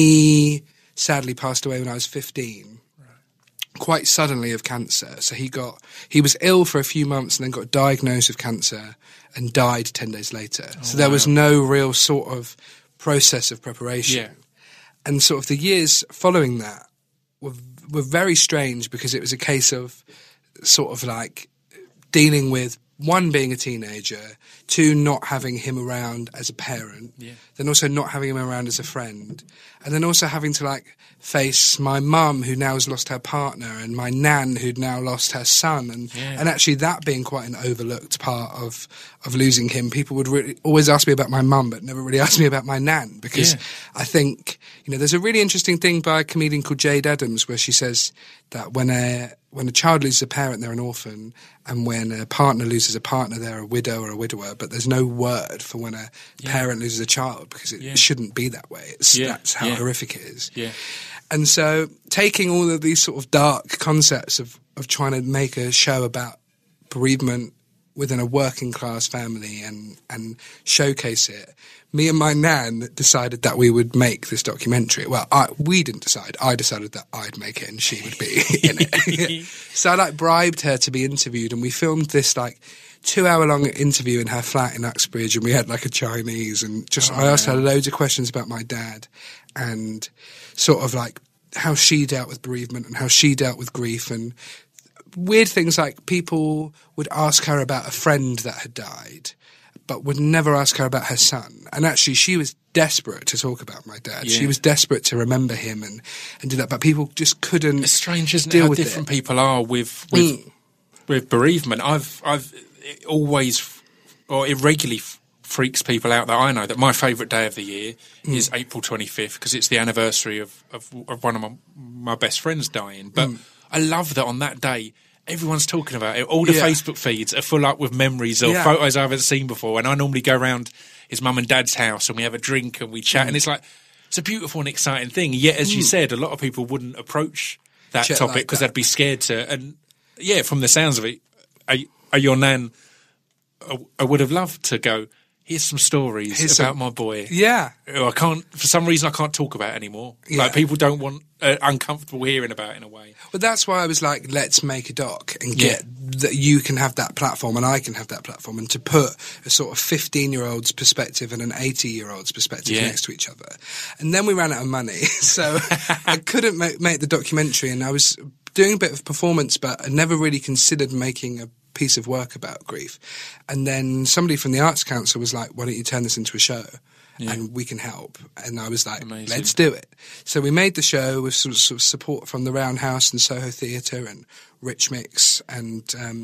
[SPEAKER 4] he sadly passed away when I was 15, quite suddenly of cancer. So he was ill for a few months and then got diagnosed with cancer and died 10 days later. So there was no real sort of process of preparation.
[SPEAKER 1] Yeah.
[SPEAKER 4] And sort of the years following that were very strange, because it was a case of sort of like dealing with, one, being a teenager, two, not having him around as a parent, then also not having him around as a friend, and then also having to like face my mum, who now has lost her partner, and my nan, who'd now lost her son, and actually that being quite an overlooked part of losing him. People would really always ask me about my mum, but never really ask me about my nan, because I think, you know, there's a really interesting thing by a comedian called Jade Adams where she says that when a child loses a parent, they're an orphan, and when a partner loses a partner, they're a widow or a widower, but there's no word for when a parent loses a child, because it shouldn't be that way. That's how horrific it is. Yeah. And so taking all of these sort of dark concepts of trying to make a show about bereavement within a working class family and showcase it, me and my nan decided that we would make this documentary. Well, we didn't decide. I decided that I'd make it and she would be in it. So I like bribed her to be interviewed, and we filmed this like 2-hour-long interview in her flat in Uxbridge, and we had like a Chinese, and just I asked her loads of questions about my dad and sort of like how she dealt with bereavement and how she dealt with grief, and weird things like people would ask her about a friend that had died but would never ask her about her son. And actually she was desperate to talk about my dad. Yeah. She was desperate to remember him and do that, but people just couldn't.
[SPEAKER 1] It's strange, isn't it, how different people are with bereavement. I've always, or it regularly freaks people out that I know, that my favourite day of the year is April 25th, because it's the anniversary of one of my best friends dying. But I love that on that day everyone's talking about it. All the Facebook feeds are full up with memories or photos I haven't seen before. And I normally go around his mum and dad's house and we have a drink and we chat. And it's like, it's a beautiful and exciting thing. Yet, as you said, a lot of people wouldn't approach that topic because they'd be scared to. And yeah, from the sounds of it, your nan, I would have loved to go, here's some stories about my boy. Yeah. Who I can't, for some reason, I can't talk about anymore. Yeah. Like, people don't want uncomfortable hearing about it in a way.
[SPEAKER 4] Well, that's why I was like, let's make a doc and get that you can have that platform and I can have that platform, and to put a sort of 15-year-old's perspective and an 80-year-old's perspective next to each other. And then we ran out of money, so I couldn't make the documentary, and I was doing a bit of performance, but I never really considered making a piece of work about grief. And then somebody from the Arts Council was like, why don't you turn this into a show and we can help? And I was like, let's do it. So we made the show with sort of support from the Roundhouse and Soho Theatre and Rich Mix, and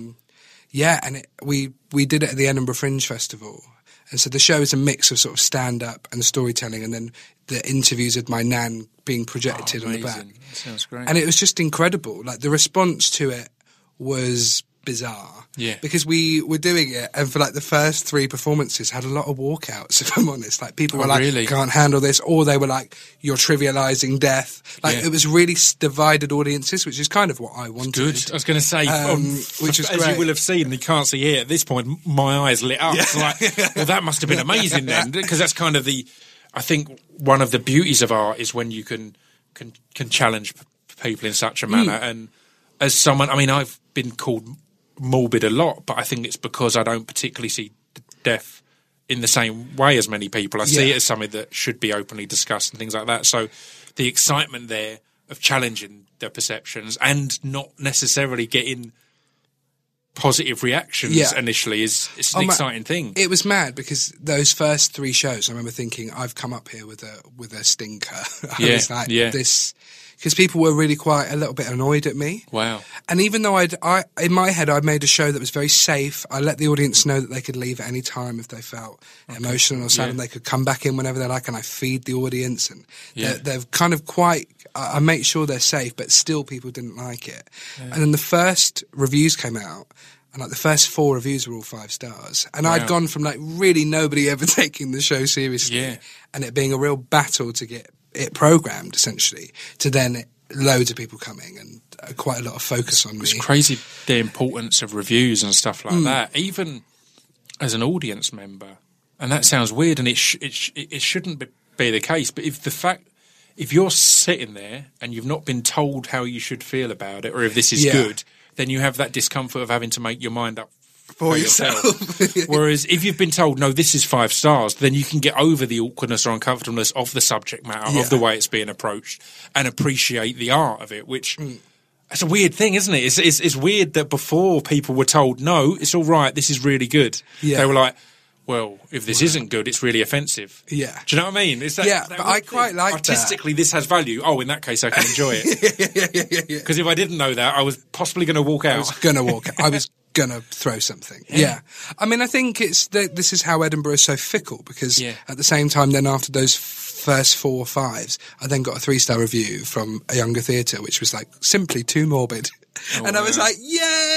[SPEAKER 4] we did it at the Edinburgh Fringe Festival. And so the show is a mix of sort of stand-up and storytelling, and then the interviews of my nan being projected on the back.
[SPEAKER 1] That sounds great.
[SPEAKER 4] And it was just incredible. Like, the response to it was bizarre. Yeah. Because we were doing it, and for like the first 3 performances had a lot of walkouts, if I'm honest. Like, people were like, really? Can't handle this, or they were like, you're trivialising death. Like, it was really divided audiences, which is kind of what I wanted.
[SPEAKER 1] Good. I was going to say, which is as you will have seen, you can't see here at this point, my eyes lit up. It's like, well, that must have been amazing then, because that's kind of I think one of the beauties of art is when you can challenge people in such a manner. And as someone, I mean, I've been called morbid a lot, but I think it's because I don't particularly see death in the same way as many people. I see it as something that should be openly discussed and things like that. So the excitement there of challenging their perceptions and not necessarily getting positive reactions initially is an exciting thing.
[SPEAKER 4] It was mad because those first 3 shows, I remember thinking, I've come up here with a stinker. I was like, this, because people were really quite a little bit annoyed at me.
[SPEAKER 1] Wow.
[SPEAKER 4] And even though I in my head, I'd made a show that was very safe. I let the audience know that they could leave at any time if they felt emotional or sad, and they could come back in whenever they like, and I feed the audience, and they're kind of quite, I make sure they're safe, but still people didn't like it. Yeah. And then the first reviews came out, and like the first 4 reviews were all 5 stars. And I'd gone from like really nobody ever taking the show seriously and it being a real battle to get it programmed essentially, to then loads of people coming and quite a lot of focus on me.
[SPEAKER 1] It's crazy the importance of reviews and stuff like that, even as an audience member. And that sounds weird, and it shouldn't be the case. But if you're sitting there and you've not been told how you should feel about it, or if this is good, then you have that discomfort of having to make your mind up for yourself. Whereas if you've been told, no, this is 5 stars, then you can get over the awkwardness or uncomfortableness of the subject matter, of the way it's being approached, and appreciate the art of it, which it's a weird thing, isn't it? It's weird that before people were told, no, it's all right, this is really good. Yeah. They were like, well, if this isn't good, it's really offensive. Yeah. Do you know what I mean? Is that,
[SPEAKER 4] but I quite like
[SPEAKER 1] artistically, this has value. Oh, in that case, I can enjoy it. Because if I didn't know that, I was possibly going to walk out.
[SPEAKER 4] I was going to walk out. I was going to throw something. Yeah. I mean, I think this is how Edinburgh is so fickle, because at the same time, then after those first 4 or 5s, I then got a 3-star review from A Younger Theatre, which was like simply too morbid. Oh, and I was like,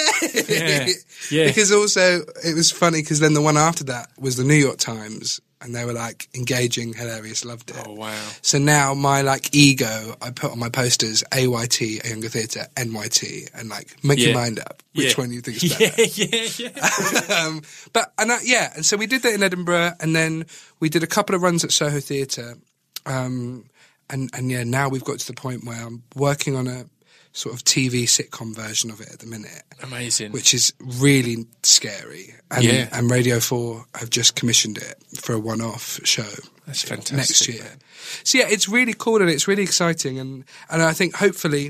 [SPEAKER 4] yeah. Because also it was funny because then the one after that was the New York Times, and they were like, engaging, hilarious, loved it.
[SPEAKER 1] Oh, wow.
[SPEAKER 4] So now my like ego, I put on my posters AYT, A Younger Theatre, NYT, and like make your mind up which one you think is better. And so we did that in Edinburgh, and then we did a couple of runs at Soho Theatre, and now we've got to the point where I'm working on a sort of TV sitcom version of it at the minute.
[SPEAKER 1] Amazing.
[SPEAKER 4] Which is really scary. And Radio 4 have just commissioned it for a one-off show.
[SPEAKER 1] That's fantastic.
[SPEAKER 4] Next year. So it's really cool and it's really exciting. And I think hopefully,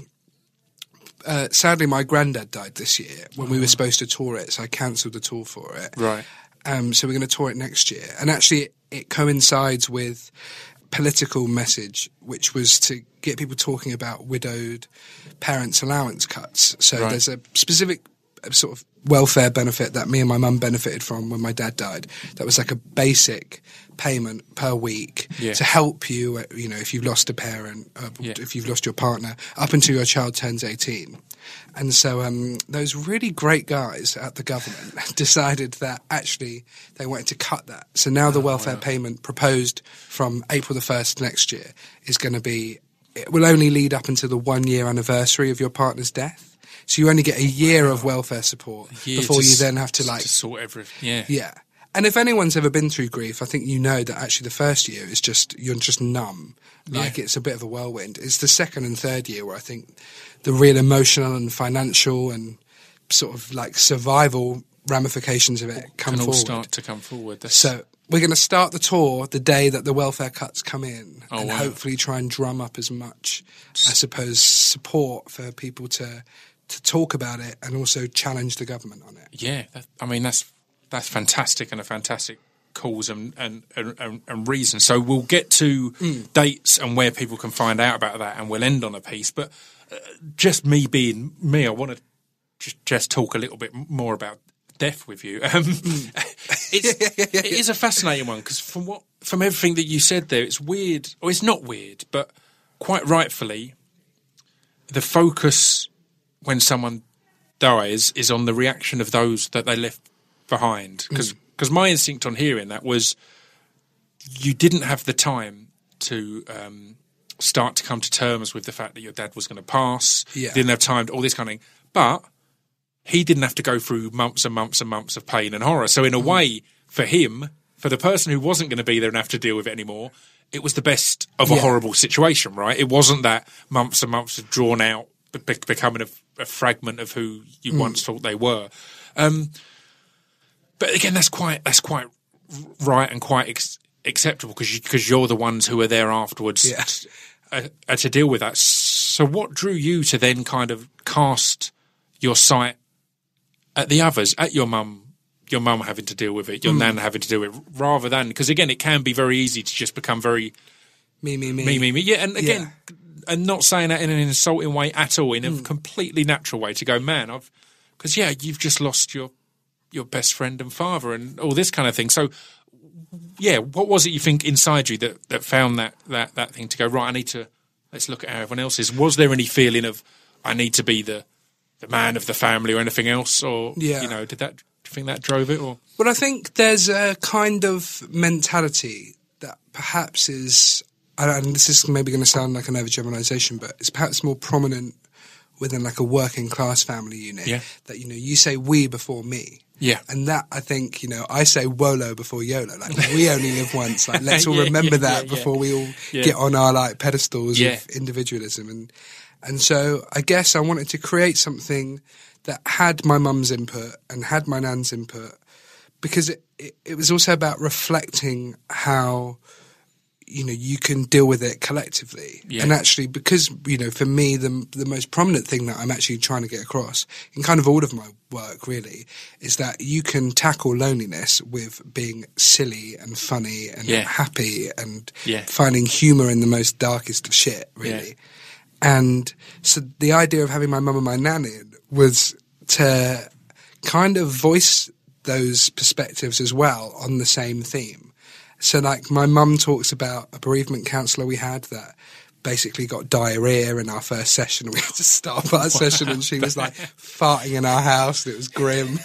[SPEAKER 4] sadly my granddad died this year when we were supposed to tour it, so I cancelled the tour for it.
[SPEAKER 1] Right.
[SPEAKER 4] So we're going to tour it next year. And actually it coincides with political message, which was to get people talking about widowed parents' allowance cuts. So there's a specific sort of welfare benefit that me and my mum benefited from when my dad died. That was like a basic payment per week to help you, if you've lost a parent, if you've lost your partner, up until your child turns 18. And so those really great guys at the government decided that actually they wanted to cut that. So now the welfare payment proposed from April the 1st next year is going to be, it will only lead up until the 1-year anniversary of your partner's death. So you only get a year of welfare support before you then have to
[SPEAKER 1] sort everything.
[SPEAKER 4] Yeah. And if anyone's ever been through grief, I think you know that actually the first year is you're just numb. It's a bit of a whirlwind. It's the second and third year where I think the real emotional and financial and sort of like survival ramifications of it come forward.
[SPEAKER 1] Start to come forward.
[SPEAKER 4] So we're going to start the tour the day that the welfare cuts come in, and hopefully try and drum up as much, I suppose, support for people to talk about it and also challenge the government on it.
[SPEAKER 1] Yeah, that's fantastic, and a fantastic cause and reason. So we'll get to dates and where people can find out about that, and we'll end on a piece. But just me being me, I want to just talk a little bit more about death with you. It is a fascinating one, because from everything that you said there, it's weird, or it's not weird, but quite rightfully, the focus when someone dies is on the reaction of those that they left behind. Because my instinct on hearing that was you didn't have the time to start to come to terms with the fact that your dad was going to pass. You didn't have time to all this kind of thing. But he didn't have to go through months and months and months of pain and horror. So in a way, for him, for the person who wasn't going to be there and have to deal with it anymore, it was the best of a horrible situation, right? It wasn't that months and months of drawn out becoming of a fragment of who you once thought they were. But again, that's quite right and quite acceptable because you're the ones who are there afterwards to deal with that. So what drew you to then kind of cast your sight at the others, at your mum having to deal with it, your nan having to deal with it, rather than, because again, it can be very easy to just become very
[SPEAKER 4] me.
[SPEAKER 1] Yeah, and again, and not saying that in an insulting way at all, in a completely natural way, to go, man, because you've just lost your best friend and father and all this kind of thing. So, yeah, what was it you think inside you that found that thing to go, right, let's look at how everyone else is. Was there any feeling of, I need to be the man of the family or anything else? Or, do you think that drove it? Or?
[SPEAKER 4] Well, I think there's a kind of mentality that perhaps is, and this is maybe going to sound like an overgeneralization, but it's perhaps more prominent within like a working class family unit. Yeah. That, you say we before me.
[SPEAKER 1] Yeah.
[SPEAKER 4] And that, I think, I say WOLO before YOLO. Like, we only live once. Like, let's all remember that before we all get on our, like, pedestals of individualism. And so I guess I wanted to create something that had my mum's input and had my nan's input, because it was also about reflecting how, you can deal with it collectively. Yeah. And actually, because, for me, the most prominent thing that I'm actually trying to get across in kind of all of my work, really, is that you can tackle loneliness with being silly and funny and happy and finding humour in the most darkest of shit, really. Yeah. And so the idea of having my mum and my nan in was to kind of voice those perspectives as well on the same theme. So, like, my mum talks about a bereavement counsellor we had that basically got diarrhea in our first session. We had to stop our session and she was, like, farting in our house. And it was grim.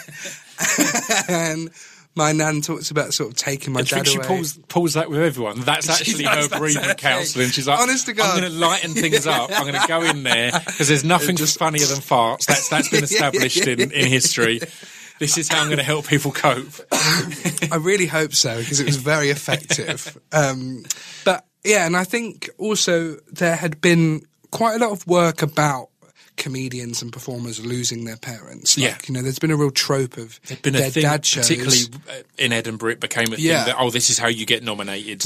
[SPEAKER 4] And my nan talks about sort of taking my dad away.
[SPEAKER 1] She pulls that with everyone. That's actually her bereavement counselling. She's like,
[SPEAKER 4] honest to God,
[SPEAKER 1] I'm going to lighten things up. I'm going to go in there because there's nothing funnier than farts. That's been established in history. This is how I'm going to help people cope.
[SPEAKER 4] I really hope so, because it was very effective. But yeah, and I think also there had been quite a lot of work about comedians and performers losing their parents. Like, there's been a real trope of their dad shows.
[SPEAKER 1] Particularly in Edinburgh, it became a thing that, this is how you get nominated.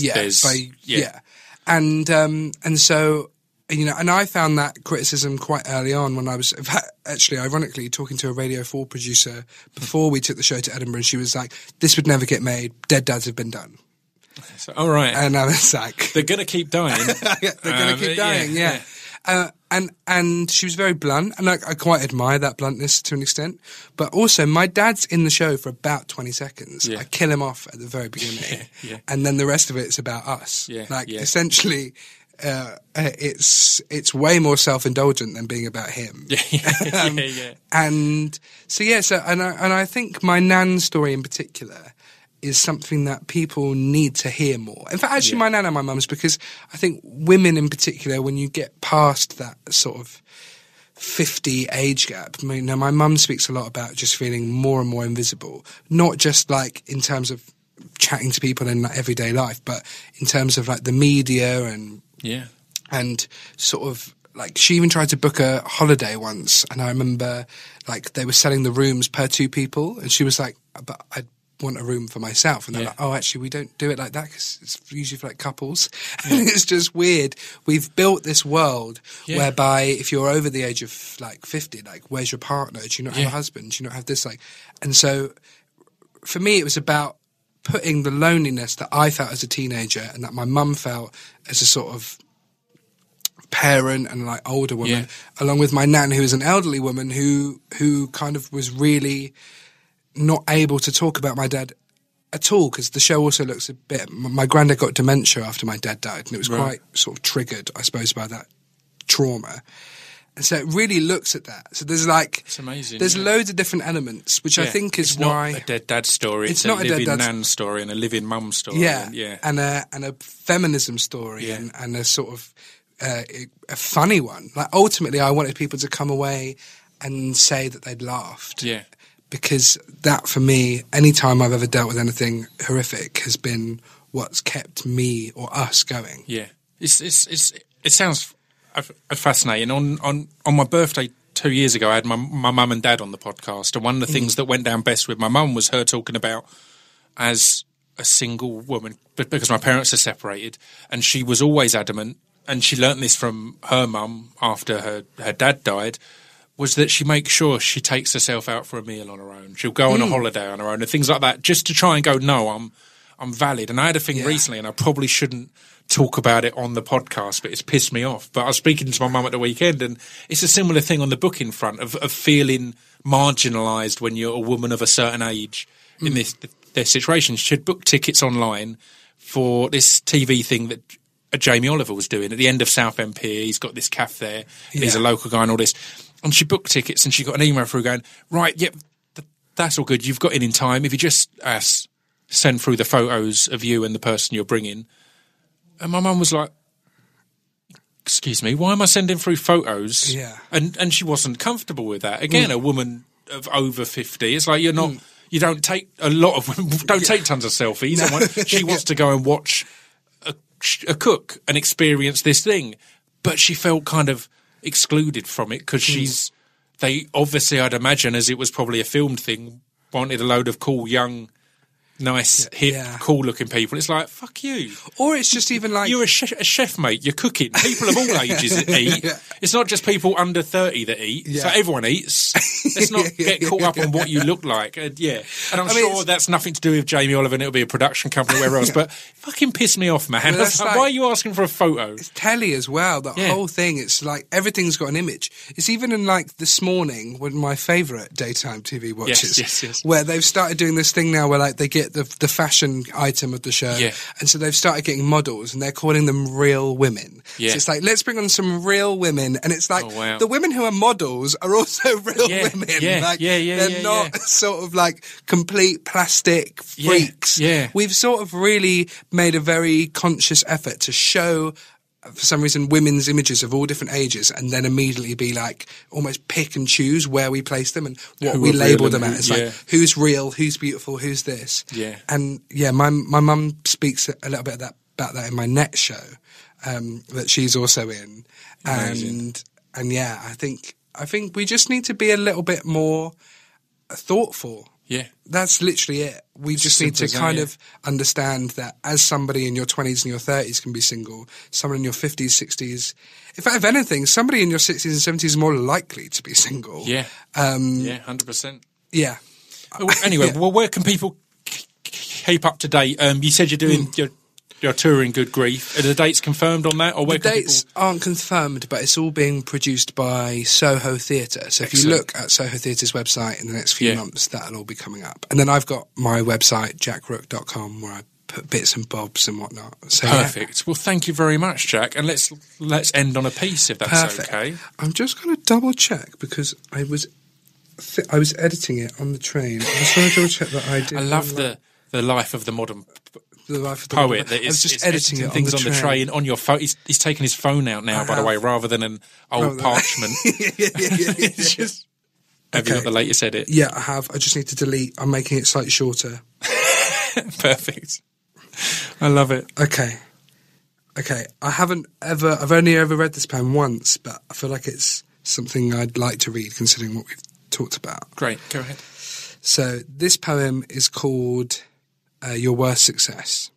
[SPEAKER 4] And so, and I found that criticism quite early on when I was, actually, ironically, talking to a Radio 4 producer before we took the show to Edinburgh, and she was like, this would never get made. Dead dads have been done.
[SPEAKER 1] So, all right.
[SPEAKER 4] And I was like...
[SPEAKER 1] They're going to keep dying.
[SPEAKER 4] They're going to keep dying, yeah. And she was very blunt, and I quite admire that bluntness to an extent. But also, my dad's in the show for about 20 seconds. Yeah. I kill him off at the very beginning. And then the rest of it's about us. Essentially... it's way more self-indulgent than being about him. And so and I think my nan's story in particular is something that people need to hear more. In fact, actually, my nan and my mum's, because I think women in particular, when you get past that sort of 50 age gap, my mum speaks a lot about just feeling more and more invisible, not just like in terms of chatting to people in like everyday life, but in terms of like the media and sort of like she even tried to book a holiday once, and I remember like they were selling the rooms per 2 people, and she was like, but I want a room for myself, and they're like, oh, actually we don't do it like that because it's usually for like couples. And it's just weird. We've built this world whereby if you're over the age of like 50, like where's your partner? Do you not have a husband? Do you not have this? Like, and so for me it was about putting the loneliness that I felt as a teenager and that my mum felt as a sort of parent and like older woman, along with my nan, who is an elderly woman who kind of was really not able to talk about my dad at all, because the show also looks a bit... My granddad got dementia after my dad died, and it was quite sort of triggered, I suppose, by that trauma. And so it really looks at that. So there's like...
[SPEAKER 1] It's amazing.
[SPEAKER 4] There's loads of different elements, which I think is why...
[SPEAKER 1] It's not a dead dad story. It's not a living nan story and a living mum story.
[SPEAKER 4] And a feminism story and a sort of a funny one. Like, ultimately, I wanted people to come away and say that they'd laughed. Yeah. Because that, for me, any time I've ever dealt with anything horrific has been what's kept me or us going.
[SPEAKER 1] Yeah. It sounds fascinating. On my birthday 2 years ago, I had my mum and dad on the podcast, and one of the things that went down best with my mum was her talking about as a single woman, but because my parents are separated, and she was always adamant, and she learnt this from her mum after her dad died, was that she makes sure she takes herself out for a meal on her own. She'll go on a holiday on her own and things like that, just to try and go, no, I'm valid. And I had a thing recently, and I probably shouldn't talk about it on the podcast, but it's pissed me off. But I was speaking to my mum at the weekend, and it's a similar thing on the booking front of feeling marginalised when you're a woman of a certain age in this situation. She had booked tickets online for this TV thing that Jamie Oliver was doing at the end of Southend Pier. He's got this cafe there, and he's a local guy and all this. And she booked tickets, and she got an email through going, right, yep, that's all good. You've got in time. If you just send through the photos of you and the person you're bringing. And my mum was like, excuse me, why am I sending through photos?
[SPEAKER 4] Yeah.
[SPEAKER 1] And she wasn't comfortable with that. Again, a woman of over 50, it's like you're not, you don't take a lot of women, don't take tons of selfies. No. She wants to go and watch a cook and experience this thing. But she felt kind of excluded from it because they obviously, I'd imagine, as it was probably a filmed thing, wanted a load of cool, young, nice, hip, cool-looking people. It's like, fuck you.
[SPEAKER 4] Or it's just even like...
[SPEAKER 1] You're a chef, mate. You're cooking. People of all ages eat. It's not just people under 30 that eat. So everyone eats. Let's not get caught up on what you look like. And I'm sure that's nothing to do with Jamie Oliver and it'll be a production company or whatever else, but fucking piss me off, man. Like, why are you asking for a photo?
[SPEAKER 4] It's telly as well. The whole thing, it's like everything's got an image. It's even in like This Morning, one of my favourite daytime TV watches, where they've started doing this thing now where like they get the fashion item of the show, and so they've started getting models and they're calling them real women. So it's like, let's bring on some real women, and it's like the women who are models are also real women. They're not sort of like complete plastic freaks. We've sort of really made a very conscious effort to show, for some reason, women's images of all different ages, and then immediately be like, almost pick and choose where we place them and what we label them as. Like, who's real, who's beautiful, who's this. And my mum speaks a little bit about that in my Net show, that she's also in. Amazing. And I think we just need to be a little bit more thoughtful. That's literally it. We just need to kind of understand that as somebody in your 20s and your 30s can be single, someone in your 50s, 60s, in fact, if anything, somebody in your 60s and 70s is more likely to be single.
[SPEAKER 1] 100%.
[SPEAKER 4] Anyway,
[SPEAKER 1] well, where can people keep up to date? You said you're doing your touring Good Grief. Are the dates confirmed on that? Or where
[SPEAKER 4] the dates aren't confirmed, but it's all being produced by Soho Theatre. So if you look at Soho Theatre's website in the next few months, that'll all be coming up. And then I've got my website, jackrook.com, where I put bits and bobs and whatnot. So,
[SPEAKER 1] perfect. Well, thank you very much, Jack. And let's end on a piece, if that's okay.
[SPEAKER 4] I'm just going to double check because I was editing it on the train. I just want to double check that I did.
[SPEAKER 1] I love the life of the modern poet that is
[SPEAKER 4] just editing it
[SPEAKER 1] things on the train on your phone. He's taken his phone out now, by the way, rather than an old parchment. Have you got the latest edit?
[SPEAKER 4] Yeah, I have. I just need to delete. I'm making it slightly shorter.
[SPEAKER 1] Perfect. I love it.
[SPEAKER 4] Okay. I've only ever read this poem once, but I feel like it's something I'd like to read considering what we've talked about.
[SPEAKER 1] Great, go ahead.
[SPEAKER 4] So this poem is called Your Worst Success.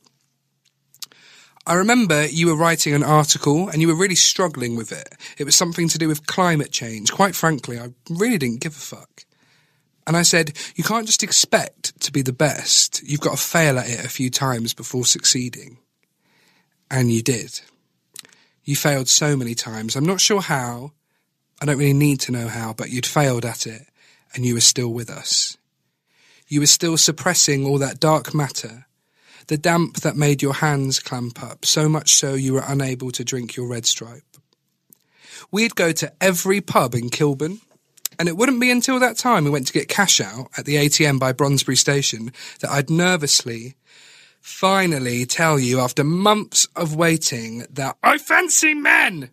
[SPEAKER 4] I remember you were writing an article and you were really struggling with it. It was something to do with climate change. Quite frankly, I really didn't give a fuck. And I said, you can't just expect to be the best. You've got to fail at it a few times before succeeding. And you did. You failed so many times. I'm not sure how. I don't really need to know how, but you'd failed at it and you were still with us. You were still suppressing all that dark matter, the damp that made your hands clamp up, so much so you were unable to drink your Red Stripe. We'd go to every pub in Kilburn, and it wouldn't be until that time we went to get cash out at the ATM by Bronsbury Station that I'd nervously, finally tell you after months of waiting that I fancy men.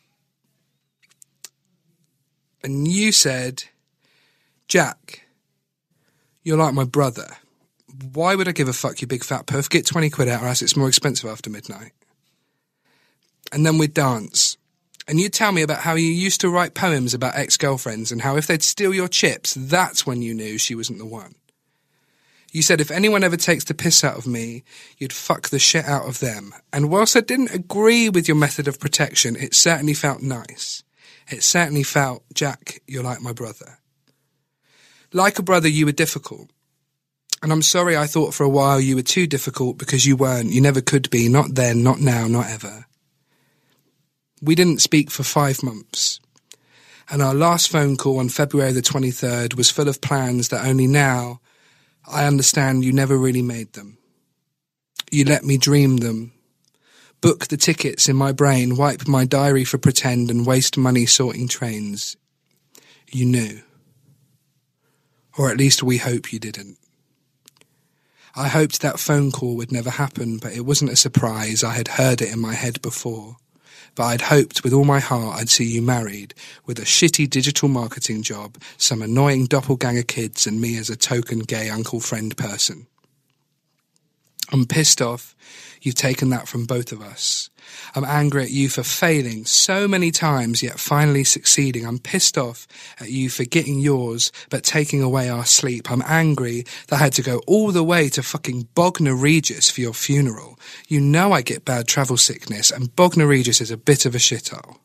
[SPEAKER 4] And you said, Jack, you're like my brother. Why would I give a fuck, you big fat perf? Get 20 quid out or else it's more expensive after midnight. And then we'd dance. And you'd tell me about how you used to write poems about ex-girlfriends and how if they'd steal your chips, that's when you knew she wasn't the one. You said if anyone ever takes the piss out of me, you'd fuck the shit out of them. And whilst I didn't agree with your method of protection, it certainly felt nice. It certainly felt, Jack, you're like my brother. Like a brother, you were difficult. And I'm sorry I thought for a while you were too difficult because you weren't. You never could be. Not then, not now, not ever. We didn't speak for 5 months. And our last phone call on February the 23rd was full of plans that only now I understand you never really made them. You let me dream them. Book the tickets in my brain, wipe my diary for pretend and waste money sorting trains. You knew. Or at least we hope you didn't. I hoped that phone call would never happen, but it wasn't a surprise. I had heard it in my head before. But I'd hoped with all my heart I'd see you married, with a shitty digital marketing job, some annoying doppelganger kids, and me as a token gay uncle-friend person. I'm pissed off you've taken that from both of us. I'm angry at you for failing so many times yet finally succeeding. I'm pissed off at you for getting yours but taking away our sleep. I'm angry that I had to go all the way to fucking Bognor Regis for your funeral. You know I get bad travel sickness and Bognor Regis is a bit of a shithole.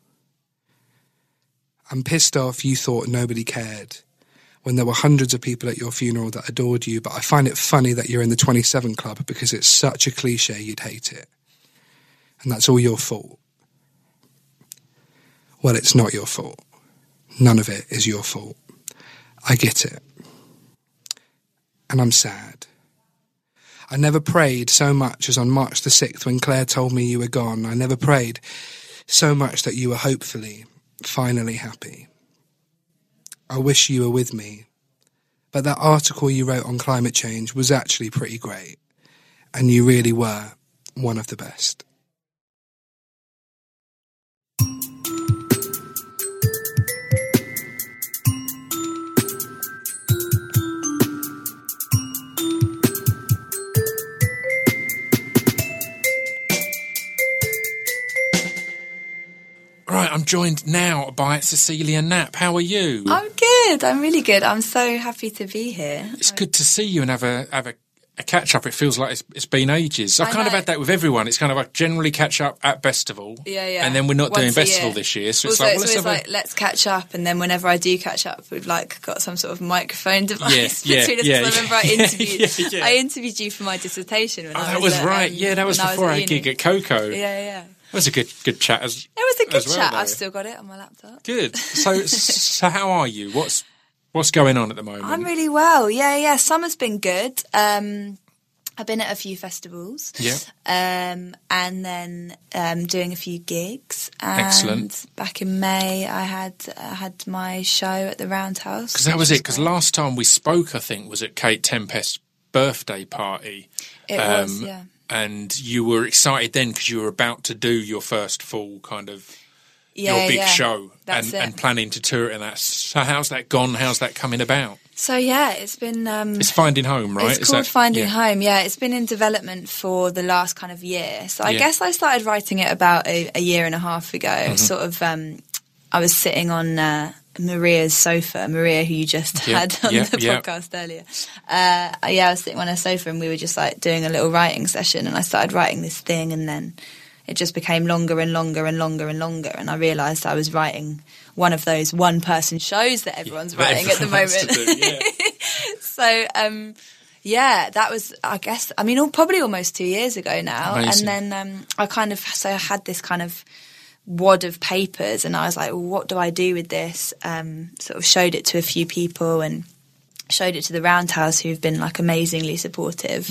[SPEAKER 4] I'm pissed off you thought nobody cared when there were hundreds of people at your funeral that adored you, but I find it funny that you're in the 27 Club because it's such a cliche you'd hate it. And that's all your fault. Well, it's not your fault. None of it is your fault. I get it. And I'm sad. I never prayed so much as on March the 6th when Claire told me you were gone. I never prayed so much that you were hopefully, finally happy. I wish you were with me. But that article you wrote on climate change was actually pretty great. And you really were one of the best.
[SPEAKER 1] Right, I'm joined now by Cecilia Knapp. How are you?
[SPEAKER 3] I'm good. I'm really good. I'm so happy to be here.
[SPEAKER 1] It's good to see you and have a catch up. It feels like it's been ages. I've kind of had that with everyone. It's kind of like generally catch up at Festival.
[SPEAKER 3] Yeah.
[SPEAKER 1] And then we're not doing
[SPEAKER 3] Once a
[SPEAKER 1] Festival
[SPEAKER 3] year.
[SPEAKER 1] this year. So
[SPEAKER 3] Also,
[SPEAKER 1] it's
[SPEAKER 3] always like, let's catch up. And then whenever I do catch up, we've like got some sort of microphone device between us.
[SPEAKER 1] Yeah.
[SPEAKER 3] I remember I interviewed you for my dissertation. When I
[SPEAKER 1] that was right. Yeah, that was before our gig at Coco.
[SPEAKER 3] Yeah.
[SPEAKER 1] It was a good chat. It
[SPEAKER 3] was a good chat.
[SPEAKER 1] Though.
[SPEAKER 3] I've still got it on my laptop.
[SPEAKER 1] Good. So how are you? What's going on at the moment?
[SPEAKER 3] I'm really well. Yeah. Summer's been good. I've been at a few festivals.
[SPEAKER 1] Yeah.
[SPEAKER 3] And then doing a few gigs. And
[SPEAKER 1] excellent.
[SPEAKER 3] Back in May, I had my show at the Roundhouse.
[SPEAKER 1] Because that was it. Because last time we spoke, I think, was at Kate Tempest's birthday party.
[SPEAKER 3] It was, yeah.
[SPEAKER 1] And you were excited then because you were about to do your first full kind of your big show and planning to tour it and that. So how's that gone? How's that coming about?
[SPEAKER 3] So yeah, it's been...
[SPEAKER 1] it's Finding Home, right?
[SPEAKER 3] It's called Finding Home, yeah. It's been in development for the last kind of year. So I guess I started writing it about a year and a half ago. Mm-hmm. Sort of, I was sitting on... Maria's sofa, Maria, who you just had on the podcast earlier. I was sitting on her sofa and we were just like doing a little writing session and I started writing this thing and then it just became longer and longer and longer and longer and I realised I was writing one of those one-person shows that everyone's writing at the moment. So, that was, I guess, probably almost 2 years ago now. Amazing. And then I had this kind of wad of papers and I was like, well, what do I do with this? Sort of showed it to a few people and showed it to the Roundhouse who've been like amazingly supportive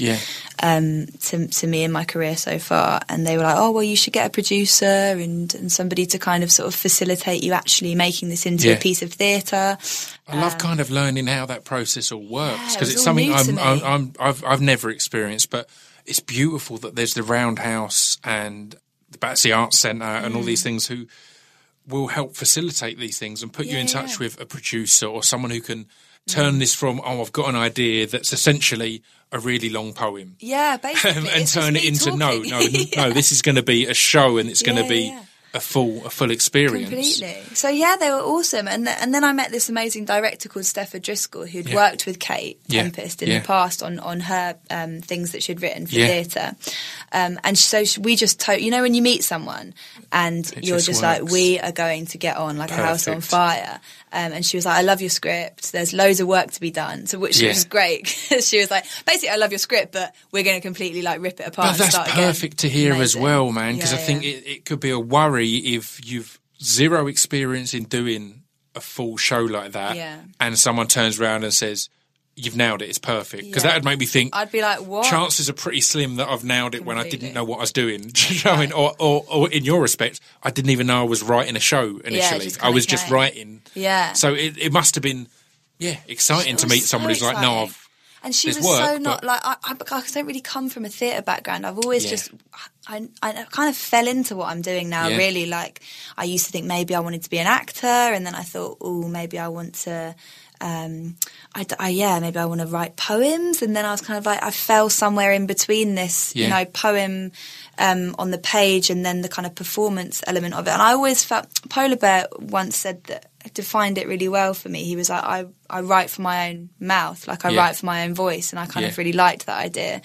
[SPEAKER 3] to me in my career so far, and they were like, oh well, you should get a producer and somebody to kind of sort of facilitate you actually making this into a piece of theatre.
[SPEAKER 1] I love kind of learning how that process all works because it's something I've never experienced, but it's beautiful that there's the Roundhouse and the Battersea Arts Centre and all these things who will help facilitate these things and put you in touch with a producer or someone who can turn this from, I've got an idea that's essentially a really long poem.
[SPEAKER 3] Yeah, basically.
[SPEAKER 1] and turn it into, no, this is going to be a show and it's going to be a full experience.
[SPEAKER 5] Completely. So yeah, they were awesome. And then I met this amazing director called Steph Driscoll, who'd worked with Kate Tempest in the past on her things that she'd written for theatre. And so we just you know when you meet someone and you're just like, we are going to get on like a house on fire. And she was like, I love your script. There's loads of work to be done. So which was great. She was like, basically, I love your script, but we're going to completely like rip it apart.
[SPEAKER 1] But that's perfect to hear as well, man, because I think it could be a worry if you've zero experience in doing a full show like that and someone turns around and says, you've nailed it, it's perfect. Because that would make me think,
[SPEAKER 5] I'd be like, what?
[SPEAKER 1] Chances are pretty slim that I've nailed it when I didn't know what I was doing. Do you know what I mean? Or in your respect, I didn't even know I was writing a show initially. I was just writing.
[SPEAKER 5] Yeah.
[SPEAKER 1] So it must have been, exciting to meet someone who's like, no,
[SPEAKER 5] and she was so not like I don't really come from a theatre background. I've always just I kind of fell into what I'm doing now. Really, like I used to think maybe I wanted to be an actor, and then I thought, oh, maybe I want to. Maybe I want to write poems, and then I was kind of like I fell somewhere in between this, you know, poem on the page and then the kind of performance element of it. And I always felt Polar Bear once said that defined it really well for me. He was like, I write for my own mouth, like I write for my own voice, and I kind of really liked that idea.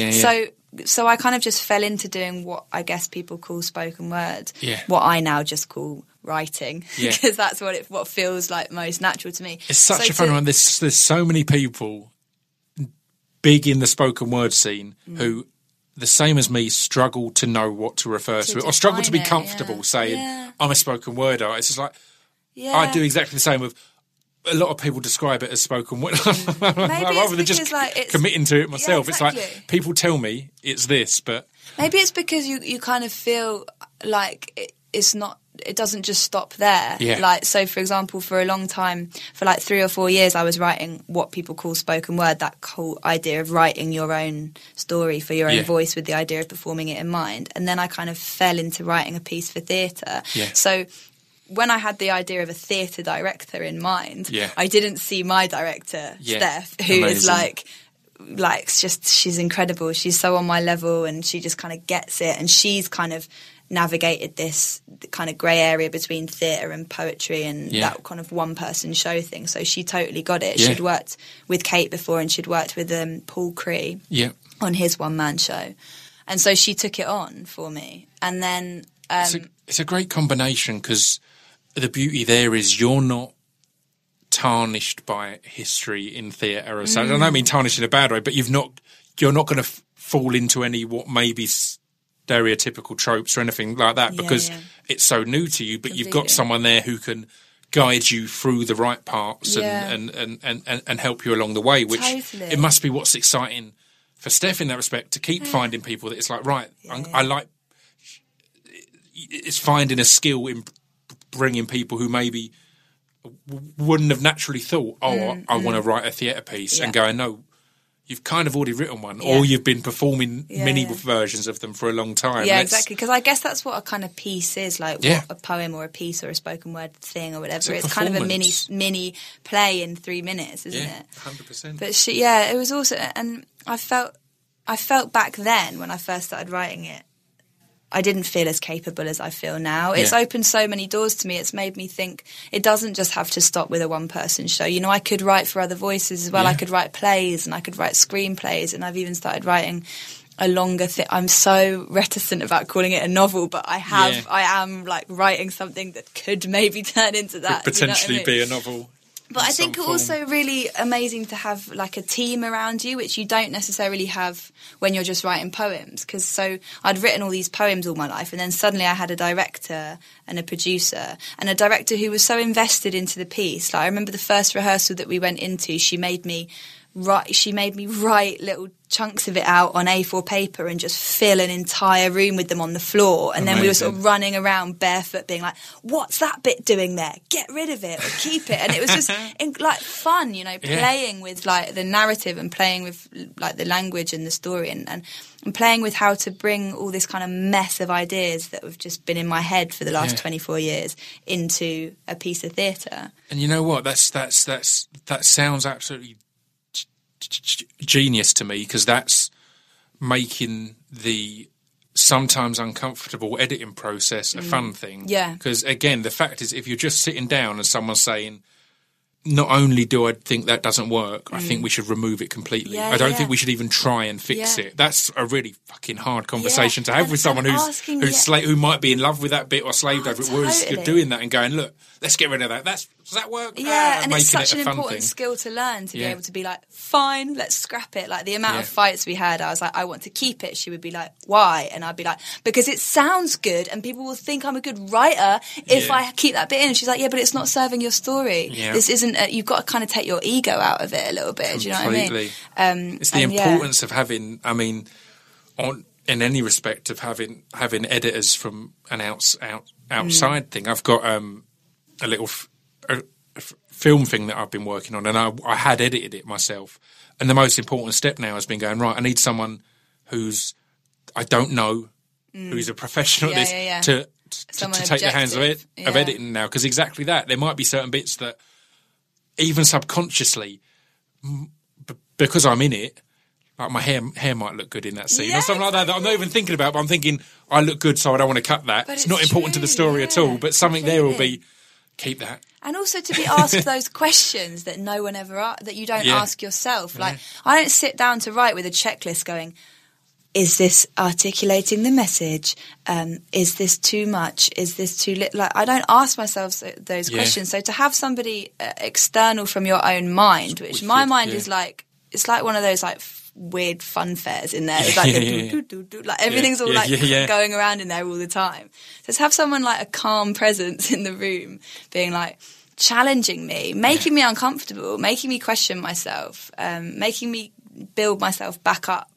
[SPEAKER 5] So I kind of just fell into doing what I guess people call spoken word, what I now just call writing, because that's what feels like most natural to me.
[SPEAKER 1] It's such a fun one. There's so many people big in the spoken word scene who, the same as me, struggle to know what to refer to it, or struggle to be comfortable saying, I'm a spoken word artist. It's like, I do exactly the same with a lot of people describe it as spoken word. Rather than just committing to it myself. Exactly. It's like, people tell me it's this, but...
[SPEAKER 5] Maybe it's because you kind of feel like it doesn't just stop there. Like, so for example, for a long time, for like 3 or 4 years, I was writing what people call spoken word, that whole idea of writing your own story for your own voice with the idea of performing it in mind. And then I kind of fell into writing a piece for theatre. So when I had the idea of a theatre director in mind, I didn't see my director, Steph, who is like she's incredible. She's so on my level, and she just kind of gets it. And she's kind of navigated this kind of grey area between theatre and poetry and that kind of one-person show thing. So she totally got it. She'd worked with Kate before, and she'd worked with Paul Cree on his one-man show. And so she took it on for me. And then...
[SPEAKER 1] It's a great combination, because the beauty there is you're not tarnished by history in theatre or something. I don't mean tarnished in a bad way, but you're not going to fall into any what may be stereotypical tropes or anything like that, because it's so new to you, but you've got someone there who can guide you through the right parts and help you along the way, which it must be what's exciting for Steph in that respect, to keep finding people that it's like, right, I like... It's finding a skill in bringing people who maybe wouldn't have naturally thought, I want to write a theatre piece, and going, no, you've kind of already written one, or you've been performing mini versions of them for a long time.
[SPEAKER 5] Yeah, exactly, because I guess that's what a kind of piece is, like what a poem or a piece or a spoken word thing or whatever. It's kind of a mini play in 3 minutes, isn't it?
[SPEAKER 1] 100%.
[SPEAKER 5] But it was also, and I felt back then when I first started writing it, I didn't feel as capable as I feel now. It's opened so many doors to me. It's made me think it doesn't just have to stop with a one-person show. You know, I could write for other voices as well. I could write plays, and I could write screenplays, and I've even started writing a longer thing. I'm so reticent about calling it a novel, but I am like writing something that could maybe turn into that.
[SPEAKER 1] Could potentially be a novel.
[SPEAKER 5] But I think also really amazing to have like a team around you, which you don't necessarily have when you're just writing poems. Because so I'd written all these poems all my life, and then suddenly I had a director and a producer, and a director who was so invested into the piece. Like I remember the first rehearsal that we went into, she made me write little chunks of it out on A4 paper and just fill an entire room with them on the floor. And then we were sort of running around barefoot being like, what's that bit doing there? Get rid of it or keep it. And it was just like fun, you know, playing with like the narrative and playing with like the language and the story and playing with how to bring all this kind of mess of ideas that have just been in my head for the last 24 years into a piece of theatre.
[SPEAKER 1] And you know what? That sounds absolutely genius to me, because that's making the sometimes uncomfortable editing process a fun thing.
[SPEAKER 5] Yeah.
[SPEAKER 1] Because, again, the fact is, if you're just sitting down and someone's saying, not only do I think that doesn't work, I think we should remove it completely.
[SPEAKER 5] Yeah,
[SPEAKER 1] I don't think we should even try and fix it. That's a really fucking hard conversation to have with someone who might be in love with that bit or slaved over it. Whereas you're doing that and going, look, let's get rid of that. Does that work?
[SPEAKER 5] Yeah, and it's such an important skill to learn, to be able to be like, fine, let's scrap it. Like the amount of fights we had, I was like, I want to keep it. She would be like, why? And I'd be like, because it sounds good and people will think I'm a good writer if I keep that bit in. And she's like, yeah, but it's not serving your story. Yeah. This isn't, you've got to kind of take your ego out of it a little bit. Do you know what I mean?
[SPEAKER 1] It's the importance of having, in any respect, of having editors from an outside thing. I've got a little film thing that I've been working on, and I had edited it myself. And the most important step now has been going, right, I need someone I don't know, who's a professional at this, to take the hands of editing now. Because exactly that, there might be certain bits that, even subconsciously, because I'm in it, like my hair might look good in that scene or something like that I'm not even thinking about, but I'm thinking, I look good, so I don't want to cut that. But it's not important to the story at all, but something there will be, keep that.
[SPEAKER 5] And also to be asked those questions that no one ever that you don't ask yourself. Like, I don't sit down to write with a checklist going, is this articulating the message? Is this too much? Is this too little? Like, I don't ask myself those questions. So to have somebody external from your own mind, which my mind is like, it's like one of those like weird fun fairs in there. It's like like everything's all going around in there all the time. So to have someone like a calm presence in the room, being like challenging me, making me uncomfortable, making me question myself, making me build myself back up.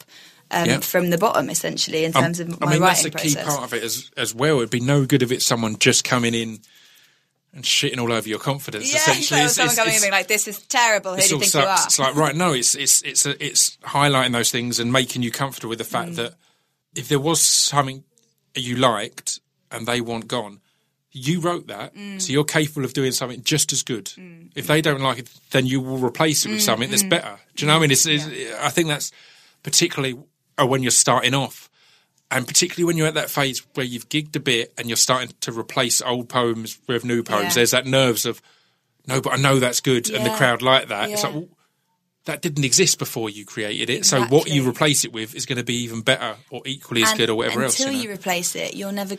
[SPEAKER 5] From the bottom, essentially, in terms of my writing process.
[SPEAKER 1] That's a key part of it as well. It'd be no good if it's someone just coming in and shitting all over your confidence. Essentially,
[SPEAKER 5] someone coming in and being like, "This is terrible. Who do you think you are?"
[SPEAKER 1] It's like, right, no, it's highlighting those things and making you comfortable with the fact that if there was something you liked and they want gone, you wrote that, so you're capable of doing something just as good. If they don't like it, then you will replace it with something that's better. Do you know what I mean? I think that's particularly when you're starting off, and particularly when you're at that phase where you've gigged a bit and you're starting to replace old poems with new poems, there's that nerves of, no, but I know that's good, and the crowd like that. It's like, well, that didn't exist before you created it, so what you replace it with is going to be even better or equally as good or whatever else.
[SPEAKER 5] Until you replace it, you're never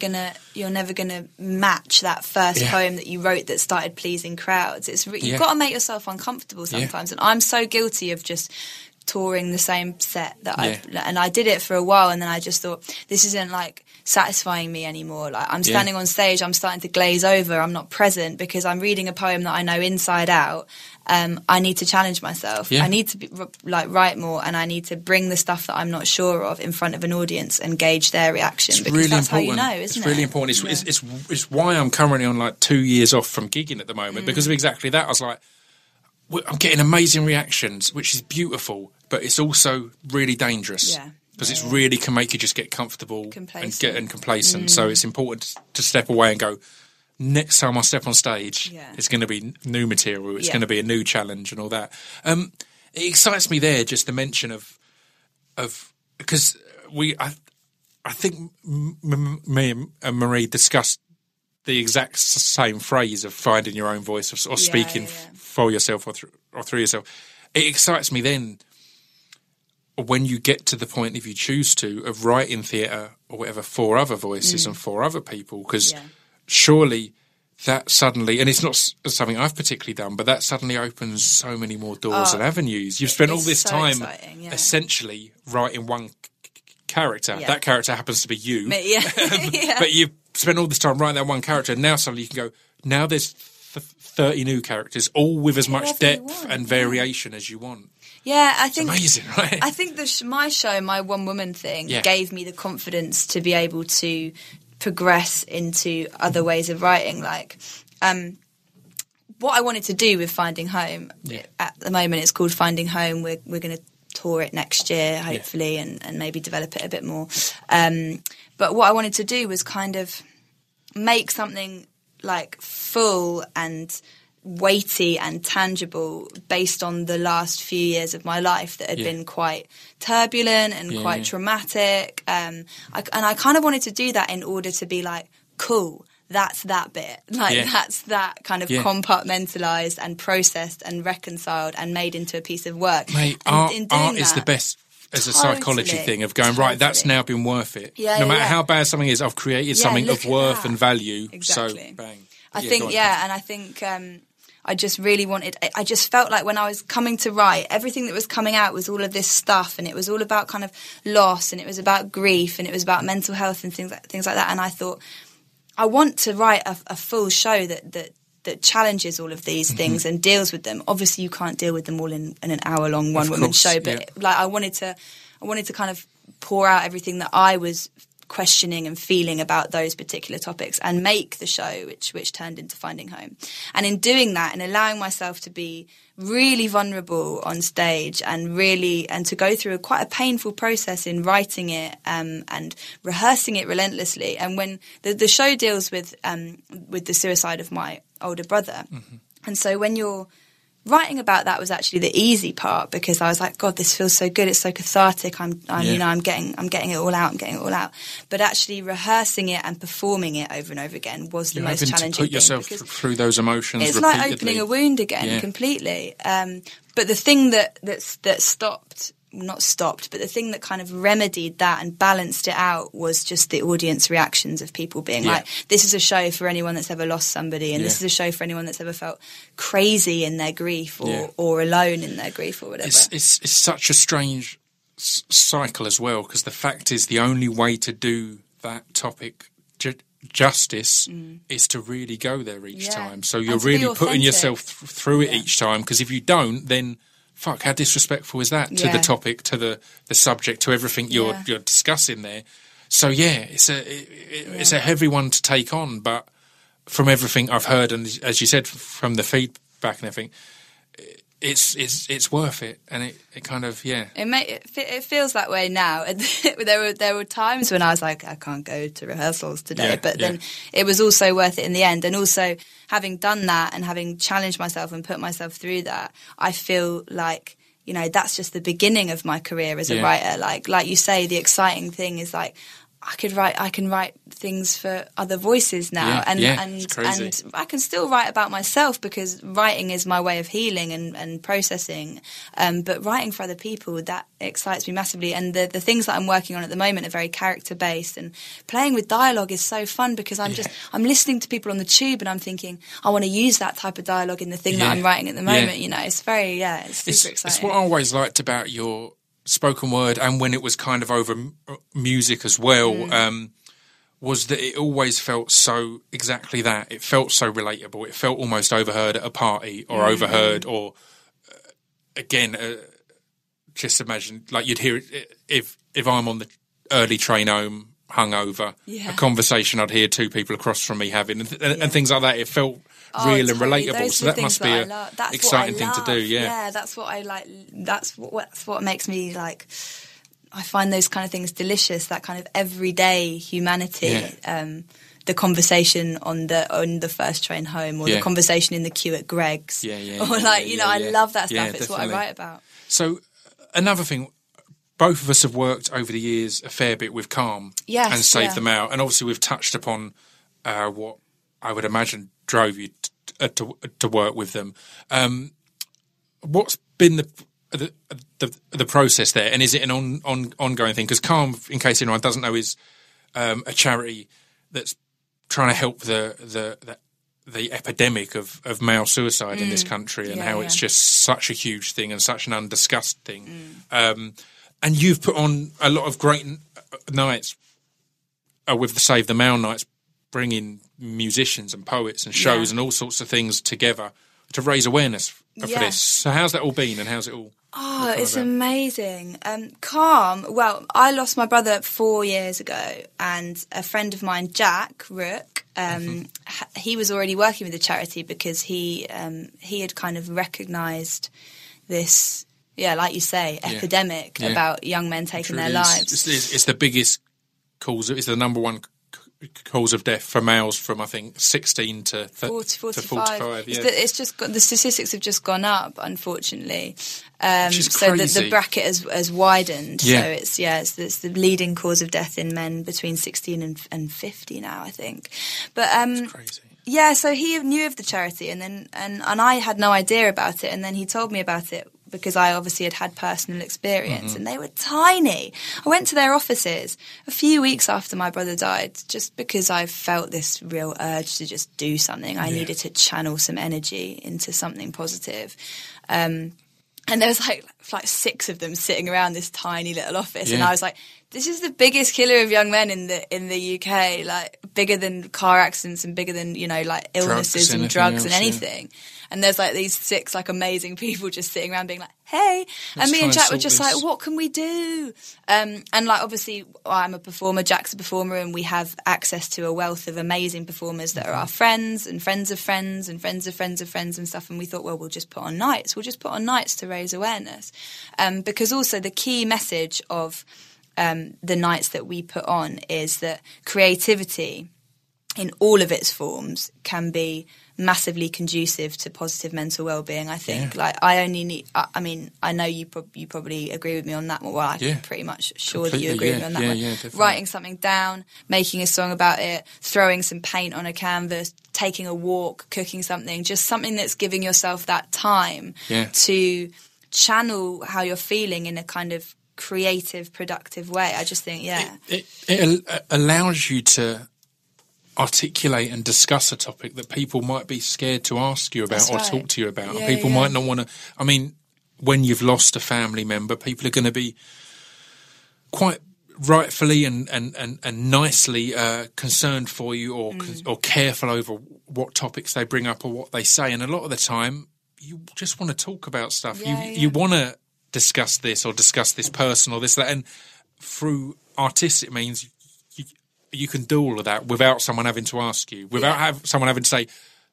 [SPEAKER 5] gonna match that first poem that you wrote that started pleasing crowds. You've got to make yourself uncomfortable sometimes, and I'm so guilty of just touring the same set and I did it for a while, and then I just thought, this isn't like satisfying me anymore. Like, I'm standing on stage, I'm starting to glaze over, I'm not present because I'm reading a poem that I know inside out. I need to challenge myself. I need to write more, and I need to bring the stuff that I'm not sure of in front of an audience and gauge their reaction.
[SPEAKER 1] It's
[SPEAKER 5] because
[SPEAKER 1] really
[SPEAKER 5] that's
[SPEAKER 1] important.
[SPEAKER 5] How you know, isn't it?
[SPEAKER 1] It's really important. It's why I'm currently on like 2 years off from gigging at the moment, because of exactly that. I was like, I'm getting amazing reactions, which is beautiful, but it's also really dangerous because it really can make you just get comfortable and complacent. So it's important to step away and go, next time I step on stage, it's going to be new material, it's going to be a new challenge and all that. It excites me there, just the mention of because I think me and Marie discussed the exact same phrase of finding your own voice or speaking for yourself or through yourself. It excites me then when you get to the point, if you choose to, of writing theatre or whatever for other voices and for other people, because surely that suddenly, and it's not something I've particularly done, but that suddenly opens so many more doors and avenues. You've spent all this time essentially writing one character. That character happens to be you. But you've spent all this time writing that one character, and now suddenly you can go, now there's 30 new characters, all with as much depth and variation as you want.
[SPEAKER 5] Yeah, I think
[SPEAKER 1] it's amazing, right?
[SPEAKER 5] I think my show, my one woman thing, gave me the confidence to be able to progress into other ways of writing. Like, what I wanted to do with Finding Home at the moment, it's called Finding Home. We're going to tour it next year, hopefully, and maybe develop it a bit more. But what I wanted to do was kind of make something like full and weighty and tangible based on the last few years of my life that had been quite turbulent and quite traumatic. And I kind of wanted to do that in order to be like, cool, that's that bit. Like, that's that kind of compartmentalised and processed and reconciled and made into a piece of work.
[SPEAKER 1] Mate, art is the best as a psychology thing of going, right, that's now been worth it. No matter how bad something is, I've created something of worth and value.
[SPEAKER 5] Exactly.
[SPEAKER 1] So, bang.
[SPEAKER 5] I think, and I think I just really wanted, I just felt like when I was coming to write, everything that was coming out was all of this stuff, and it was all about kind of loss, and it was about grief, and it was about mental health and things like that. And I thought, I want to write a full show that challenges all of these things and deals with them. Obviously, you can't deal with them all in an hour-long one-woman show, but like I wanted to kind of pour out everything that I was questioning and feeling about those particular topics and make the show which turned into Finding Home. And in doing that and allowing myself to be really vulnerable on stage and to go through quite a painful process in writing it and rehearsing it relentlessly. And when the show deals with the suicide of my older brother, and so when you're writing about that was actually the easy part, because I was like, God, this feels so good. It's so cathartic. I'm getting it all out. But actually rehearsing it and performing it over and over again was the most challenging thing.
[SPEAKER 1] To put yourself through those emotions.
[SPEAKER 5] It's
[SPEAKER 1] repeatedly.
[SPEAKER 5] Like opening a wound again, completely. But the thing that not stopped, but the thing that kind of remedied that and balanced it out was just the audience reactions of people being like, this is a show for anyone that's ever lost somebody, and this is a show for anyone that's ever felt crazy in their grief or alone in their grief or whatever.
[SPEAKER 1] It's such a strange cycle as well, because the fact is the only way to do that topic justice is to really go there each time. So you're really putting yourself through it each time, because if you don't, then fuck, how disrespectful is that to the topic, to the subject, to everything you're discussing there. So it's a heavy one to take on, but from everything I've heard, and as you said, from the feedback and everything, it's worth it, and it kind of
[SPEAKER 5] it feels that way now. There were times when I was like, I can't go to rehearsals today, but then it was also worth it in the end. And also having done that and having challenged myself and put myself through that, I feel like, you know, that's just the beginning of my career as a writer. Like you say, the exciting thing is like, I can write things for other voices now, and I can still write about myself, because writing is my way of healing and processing. But writing for other people, that excites me massively. And the things that I'm working on at the moment are very character based, and playing with dialogue is so fun, because I'm listening to people on the tube and I'm thinking, I want to use that type of dialogue in the thing that I'm writing at the moment. You know, it's very it's super exciting.
[SPEAKER 1] It's what I always liked about your spoken word, and when it was kind of over music as well, was that it always felt so exactly that. It felt so relatable. It felt almost overheard at a party, or overheard, or again, just imagine, like you'd hear it if I'm on the early train home, hungover, a conversation I'd hear two people across from me having, and things like that. It felt real and relatable. So that must be an exciting thing to do.
[SPEAKER 5] Yeah, that's what I like. That's what makes me like. I find those kind of things delicious. That kind of everyday humanity. The conversation on the first train home, or the conversation in the queue at Greg's. I love that stuff. It's what I write about.
[SPEAKER 1] So another thing, both of us have worked over the years a fair bit with Calm and Save Them Out, and obviously we've touched upon what I would imagine drove you to work with them. What's been the process there, and is it an ongoing thing? Because Calm, in case anyone doesn't know, is a charity that's trying to help the epidemic of male suicide in this country, and how it's just such a huge thing and such an undiscussed thing. And you've put on a lot of great nights with the Save the Male nights, bringing musicians and poets and shows and all sorts of things together to raise awareness for this. So how's that all been, and how's it all?
[SPEAKER 5] Oh, it's amazing. Calm, well, I lost my brother 4 years ago, and a friend of mine, Jack Rook, he was already working with the charity, because he had kind of recognised this, like you say, epidemic about young men taking their lives.
[SPEAKER 1] It's the biggest cause, it's the number one cause of death for males from, I think, 16 to 45. Yeah.
[SPEAKER 5] It's just the statistics have just gone up, unfortunately.
[SPEAKER 1] Which is
[SPEAKER 5] so
[SPEAKER 1] crazy.
[SPEAKER 5] the bracket has widened.
[SPEAKER 1] Yeah.
[SPEAKER 5] So it's the leading cause of death in men between 16 and 50 now, I think. But
[SPEAKER 1] That's crazy.
[SPEAKER 5] Yeah, so he knew of the charity, and I had no idea about it, and then he told me about it because I obviously had personal experience, and they were tiny. I went to their offices a few weeks after my brother died, just because I felt this real urge to just do something. I needed to channel some energy into something positive. And there was like 6 of them sitting around this tiny little office, and I was like, this is the biggest killer of young men in the UK, like bigger than car accidents and bigger than, like illnesses and drugs and anything. Yeah. And there's like these 6 like amazing people just sitting around being like, hey. And me and Jack were just like, what can we do? And like, obviously I'm a performer, Jack's a performer, and we have access to a wealth of amazing performers that are our friends and friends of friends and friends of friends of friends and stuff. And we thought, well, we'll just put on nights. We'll just put on nights to raise awareness. Because also the key message of the nights that we put on is that creativity in all of its forms can be massively conducive to positive mental well-being, I think. Like, I know you probably agree with me on that one. Well, I'm pretty much sure that you agree with me on that one. Yeah, writing something down, making a song about it, throwing some paint on a canvas, taking a walk, cooking something, just something that's giving yourself that time to channel how you're feeling in a kind of creative, productive way. I just think,
[SPEAKER 1] it allows you to articulate and discuss a topic that people might be scared to ask you about talk to you about.
[SPEAKER 5] Yeah,
[SPEAKER 1] people might not want to. I mean, when you've lost a family member, people are going to be quite rightfully and nicely concerned for you, or careful over what topics they bring up or what they say. And a lot of the time, you just want to talk about stuff. You want to discuss this or discuss this person or this, that, and through artistic means you can do all of that without someone having to ask you, without someone having to say,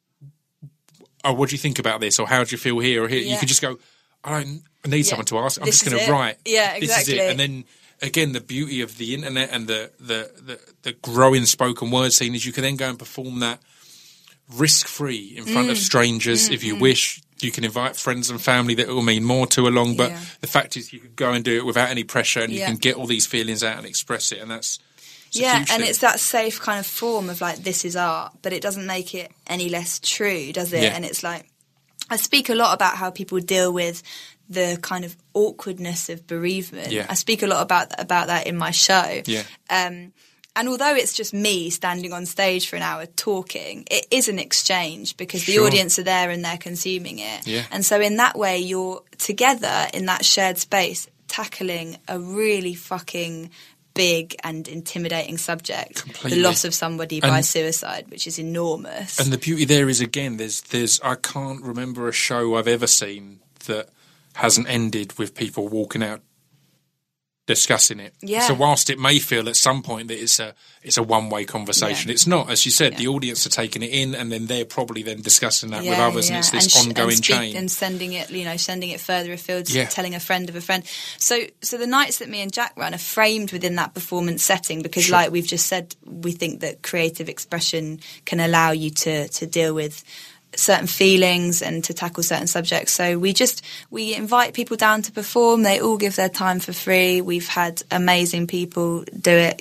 [SPEAKER 1] oh, what do you think about this, or how do you feel here or here? You can just go, I don't need someone to ask, I'm just going to write.
[SPEAKER 5] Yeah, exactly.
[SPEAKER 1] This is it. And then again, the beauty of the internet and the growing spoken word scene is you can then go and perform that risk-free in front of strangers if you wish. You can invite friends and family that will mean more to along, but the fact is you can go and do it without any pressure, and you can get all these feelings out and express it, and that's
[SPEAKER 5] and it's that safe kind of form of like, this is art, but it doesn't make it any less true, does it? And it's like, I speak a lot about how people deal with the kind of awkwardness of bereavement. I speak a lot about that in my show. And although it's just me standing on stage for an hour talking, it is an exchange because the audience are there and they're consuming it. And so in that way, you're together in that shared space tackling a really fucking big and intimidating subject. Completely. The loss of somebody by suicide, which is enormous.
[SPEAKER 1] And the beauty there is, again, there's I can't remember a show I've ever seen that hasn't ended with people walking out discussing it. So whilst it may feel at some point that it's a one-way conversation, it's not. As you said, the audience are taking it in, and then they're probably then discussing that with others, and it's this ongoing chain.
[SPEAKER 5] And sending it further afield, telling a friend of a friend. So the nights that me and Jack run are framed within that performance setting because, like we've just said, we think that creative expression can allow you to deal with certain feelings and to tackle certain subjects. So we invite people down to perform. They all give their time for free. We've had amazing people do it.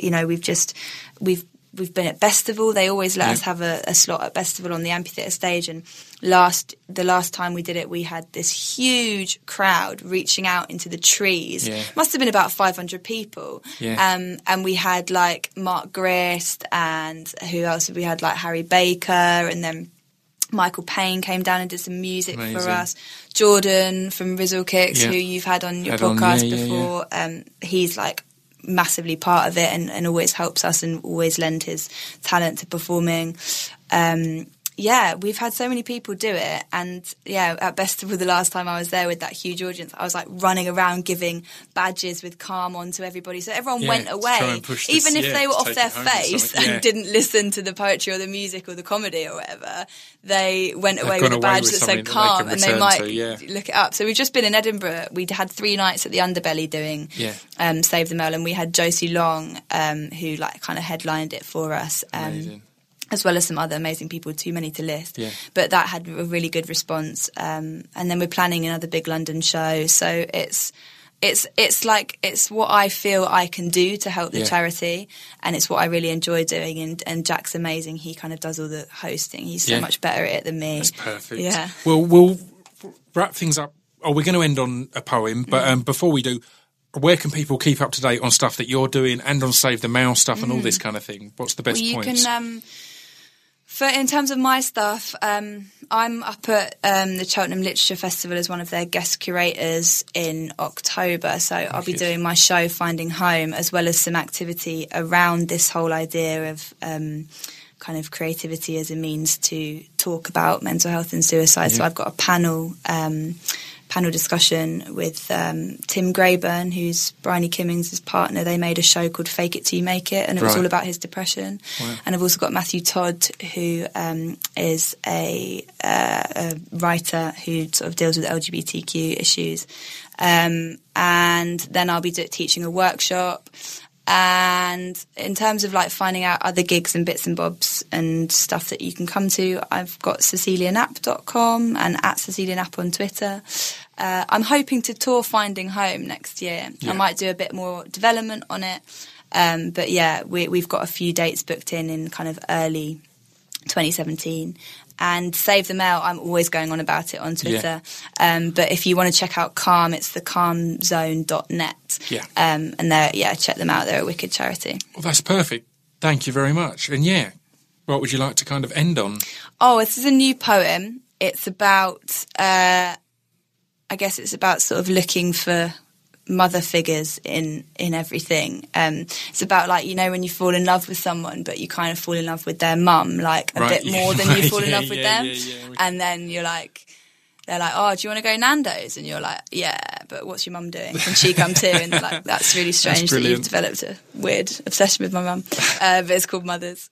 [SPEAKER 5] We've been at Bestival. They always let us have a slot at Bestival on the amphitheatre stage. And the last time we did it, we had this huge crowd reaching out into the trees. Must have been about 500 people. And we had like Mark Grist, and who else? We had like Harry Baker, and then Michael Payne came down and did some music for us. Jordan from Rizzle Kicks, who you've had on your podcast before. He's like massively part of it and always helps us and always lend his talent to performing. we've had so many people do it, and at Festival the last time I was there with that huge audience, I was like running around giving badges with Calm on to everybody, so everyone went away, even if they were off their face and didn't listen to the poetry or the music or the comedy or whatever, they went away with a badge that said Calm, and they might look it up. So we've just been in Edinburgh. We'd had 3 nights at the Underbelly doing Save the Mel, and we had Josie Long who like kind of headlined it for us. As well as some other amazing people, too many to list. Yeah. But that had a really good response. And then we're planning another big London show. So it's what I feel I can do to help the charity, and it's what I really enjoy doing. And Jack's amazing. He kind of does all the hosting. He's so much better at it than me.
[SPEAKER 1] That's perfect.
[SPEAKER 5] Yeah.
[SPEAKER 1] Well, we'll wrap things up. Oh, we're going to end on a poem, but before we do, where can people keep up to date on stuff that you're doing and on Save the Mel stuff and all this kind of thing? What's the best points?
[SPEAKER 5] Can, in terms of my stuff, I'm up at the Cheltenham Literature Festival as one of their guest curators in October. So I'll be doing my show Finding Home, as well as some activity around this whole idea of kind of creativity as a means to talk about mental health and suicide. So I've got a panel discussion with Tim Grayburn, who's Bryony Kimmings' partner. They made a show called Fake It Till You Make It, and it was all about his depression. Wow. And I've also got Matthew Todd, who is a writer who sort of deals with LGBTQ issues. And then I'll be teaching a workshop. And in terms of like finding out other gigs and bits and bobs and stuff that you can come to, I've got CeciliaKnapp.com and at CeciliaKnapp on Twitter. I'm hoping to tour Finding Home next year. I might do a bit more development on it. But we've got a few dates booked in kind of early 2017. And Save the Mel, I'm always going on about it on Twitter. But if you want to check out Calm, it's thecalmzone.net. And check them out. They're a wicked charity.
[SPEAKER 1] Well, that's perfect. Thank you very much. And what would you like to kind of end on?
[SPEAKER 5] Oh, this is a new poem. It's about, I guess it's about sort of looking for mother figures in everything. It's about like, when you fall in love with someone, but you kind of fall in love with their mum like a bit more than you fall in love with them. And then they're like, oh, do you want to go Nando's? And you're like, yeah, but what's your mum doing? Can she come too? And like, that's really strange that you've developed a weird obsession with my mum. But it's called Mothers.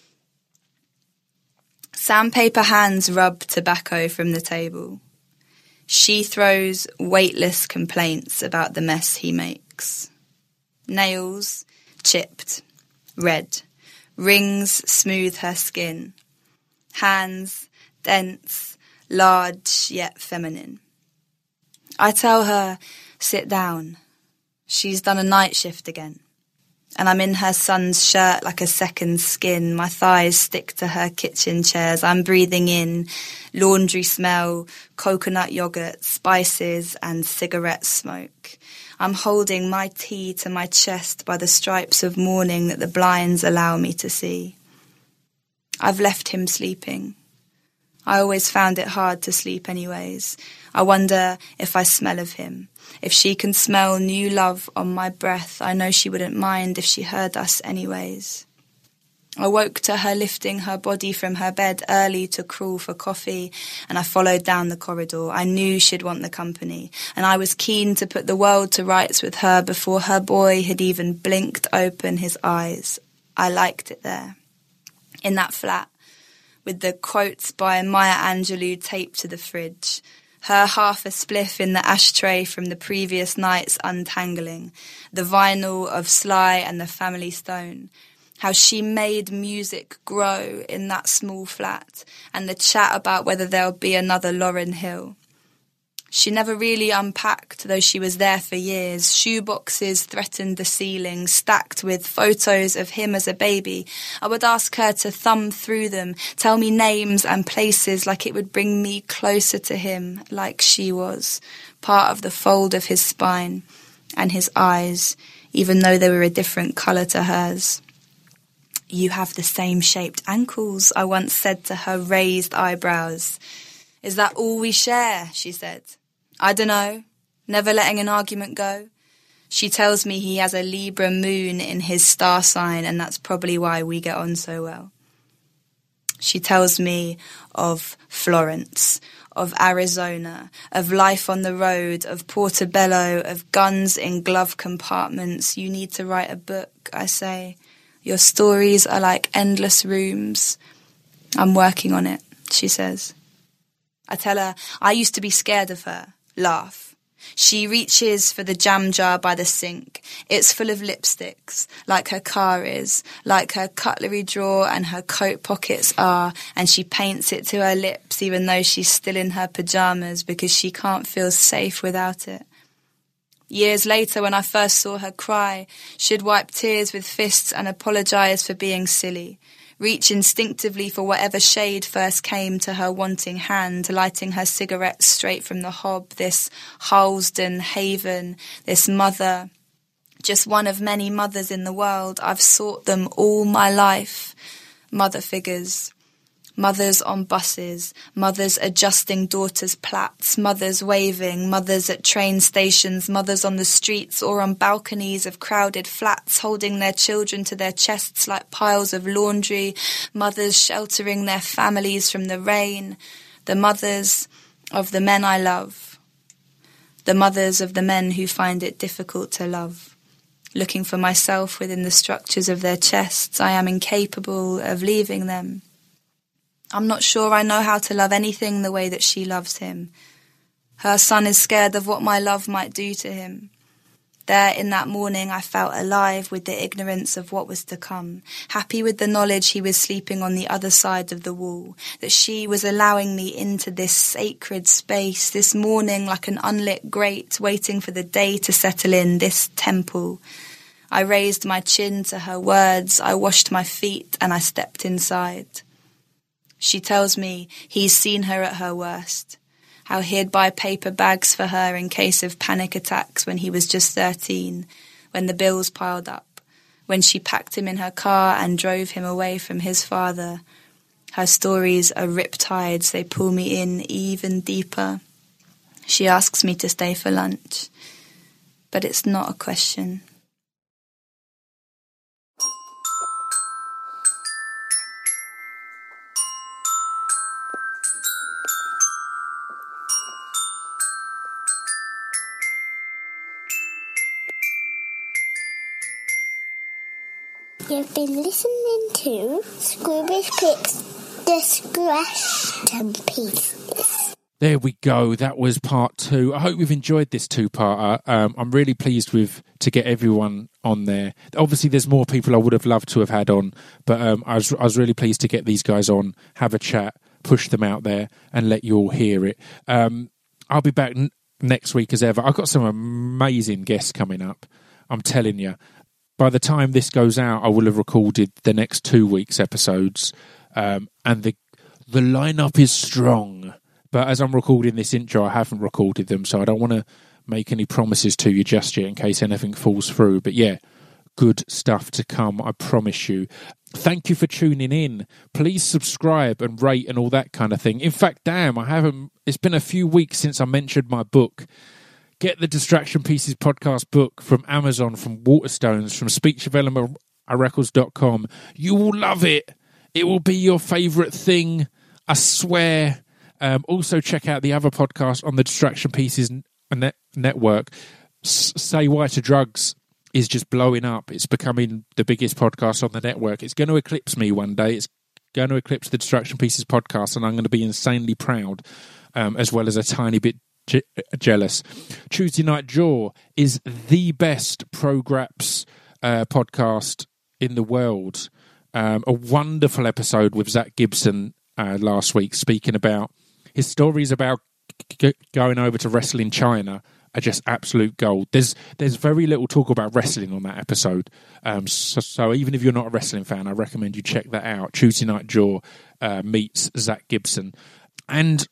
[SPEAKER 5] Sandpaper hands rub tobacco from the table. She throws weightless complaints about the mess he makes. Nails, chipped, red. Rings smooth her skin. Hands, dense, large yet feminine. I tell her, sit down. She's done a night shift again. And I'm in her son's shirt like a second skin. My thighs stick to her kitchen chairs. I'm breathing in laundry smell, coconut yogurt, spices and cigarette smoke. I'm holding my tea to my chest by the stripes of mourning that the blinds allow me to see. I've left him sleeping. I always found it hard to sleep anyways. I wonder if I smell of him. If she can smell new love on my breath, I know she wouldn't mind if she heard us anyways. I woke to her lifting her body from her bed early to crawl for coffee, and I followed down the corridor. I knew she'd want the company, and I was keen to put the world to rights with her before her boy had even blinked open his eyes. I liked it there, in that flat, with the quotes by Maya Angelou taped to the fridge. Her half a spliff in the ashtray from the previous night's untangling, the vinyl of Sly and the Family Stone, how she made music grow in that small flat, and the chat about whether there'll be another Lauryn Hill. She never really unpacked, though she was there for years. Shoeboxes threatened the ceiling, stacked with photos of him as a baby. I would ask her to thumb through them, tell me names and places like it would bring me closer to him, like she was, part of the fold of his spine and his eyes, even though they were a different colour to hers. You have the same shaped ankles, I once said to her raised eyebrows. Is that all we share? She said. I don't know, never letting an argument go. She tells me he has a Libra moon in his star sign, and that's probably why we get on so well. She tells me of Florence, of Arizona, of life on the road, of Portobello, of guns in glove compartments. You need to write a book, I say. Your stories are like endless rooms. I'm working on it, she says. I tell her I used to be scared of her. Laugh. She reaches for the jam jar by the sink. It's full of lipsticks, like her car is, like her cutlery drawer and her coat pockets are, and she paints it to her lips even though she's still in her pyjamas because she can't feel safe without it. Years later, when I first saw her cry, she'd wipe tears with fists and apologise for being silly. Reach instinctively for whatever shade first came to her wanting hand, lighting her cigarettes straight from the hob, this Halsden haven, this mother, just one of many mothers in the world. I've sought them all my life. Mother figures. Mothers on buses, mothers adjusting daughters' plaits, mothers waving, mothers at train stations, mothers on the streets or on balconies of crowded flats holding their children to their chests like piles of laundry, mothers sheltering their families from the rain, the mothers of the men I love, the mothers of the men who find it difficult to love. Looking for myself within the structures of their chests, I am incapable of leaving them. I'm not sure I know how to love anything the way that she loves him. Her son is scared of what my love might do to him. There in that morning I felt alive with the ignorance of what was to come, happy with the knowledge he was sleeping on the other side of the wall, that she was allowing me into this sacred space, this morning like an unlit grate waiting for the day to settle in, this temple. I raised my chin to her words, I washed my feet and I stepped inside. She tells me he's seen her at her worst, how he'd buy paper bags for her in case of panic attacks when he was just 13, when the bills piled up, when she packed him in her car and drove him away from his father. Her stories are riptides, they pull me in even deeper. She asks me to stay for lunch, but it's not a question.
[SPEAKER 6] You've been listening to Scroobius Pip's Discretion Pieces.
[SPEAKER 1] There we go. That was part 2. I hope you've enjoyed this 2-parter. I'm really pleased to get everyone on there. Obviously, there's more people I would have loved to have had on, but I was really pleased to get these guys on, have a chat, push them out there, and let you all hear it. I'll be back next week as ever. I've got some amazing guests coming up. I'm telling you. By the time this goes out, I will have recorded the next 2 weeks' episodes, and the lineup is strong. But as I'm recording this intro, I haven't recorded them, so I don't want to make any promises to you just yet in case anything falls through. But yeah, good stuff to come, I promise you. Thank you for tuning in. Please subscribe and rate and all that kind of thing. In fact, damn, it's been a few weeks since I mentioned my book. Get the Distraction Pieces podcast book from Amazon, from Waterstones, from speechdevelopmentrecords.com. You will love it. It will be your favourite thing, I swear. Also, check out the other podcast on the Distraction Pieces network. Say Why to Drugs is just blowing up. It's becoming the biggest podcast on the network. It's going to eclipse me one day. It's going to eclipse the Distraction Pieces podcast, and I'm going to be insanely proud, as well as a tiny bit jealous. Tuesday Night Jaw is the best pro-graps podcast in the world. A wonderful episode with Zach Gibson last week, speaking about his stories about going over to wrestle in China are just absolute gold. There's very little talk about wrestling on that episode. So even if you're not a wrestling fan, I recommend you check that out. Tuesday Night Jaw meets Zach Gibson. And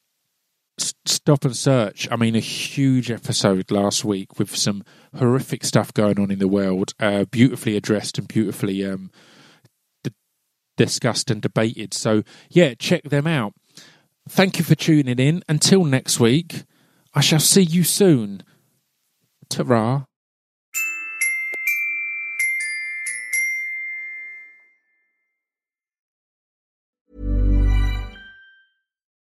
[SPEAKER 1] Stop and Search, I mean, a huge episode last week with some horrific stuff going on in the world, beautifully addressed and beautifully discussed and debated. So, yeah, check them out. Thank you for tuning in. Until next week, I shall see you soon. Ta-ra.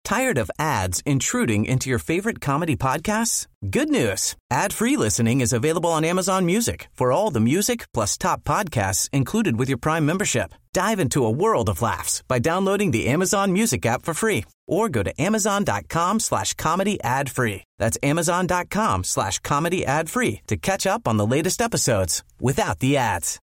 [SPEAKER 7] Tired of ads intruding into your favorite comedy podcasts? Good news. Ad-free listening is available on Amazon Music for all the music plus top podcasts included with your Prime membership. Dive into a world of laughs by downloading the Amazon Music app for free or go to amazon.com/comedy ad-free. That's amazon.com/comedy ad-free to catch up on the latest episodes without the ads.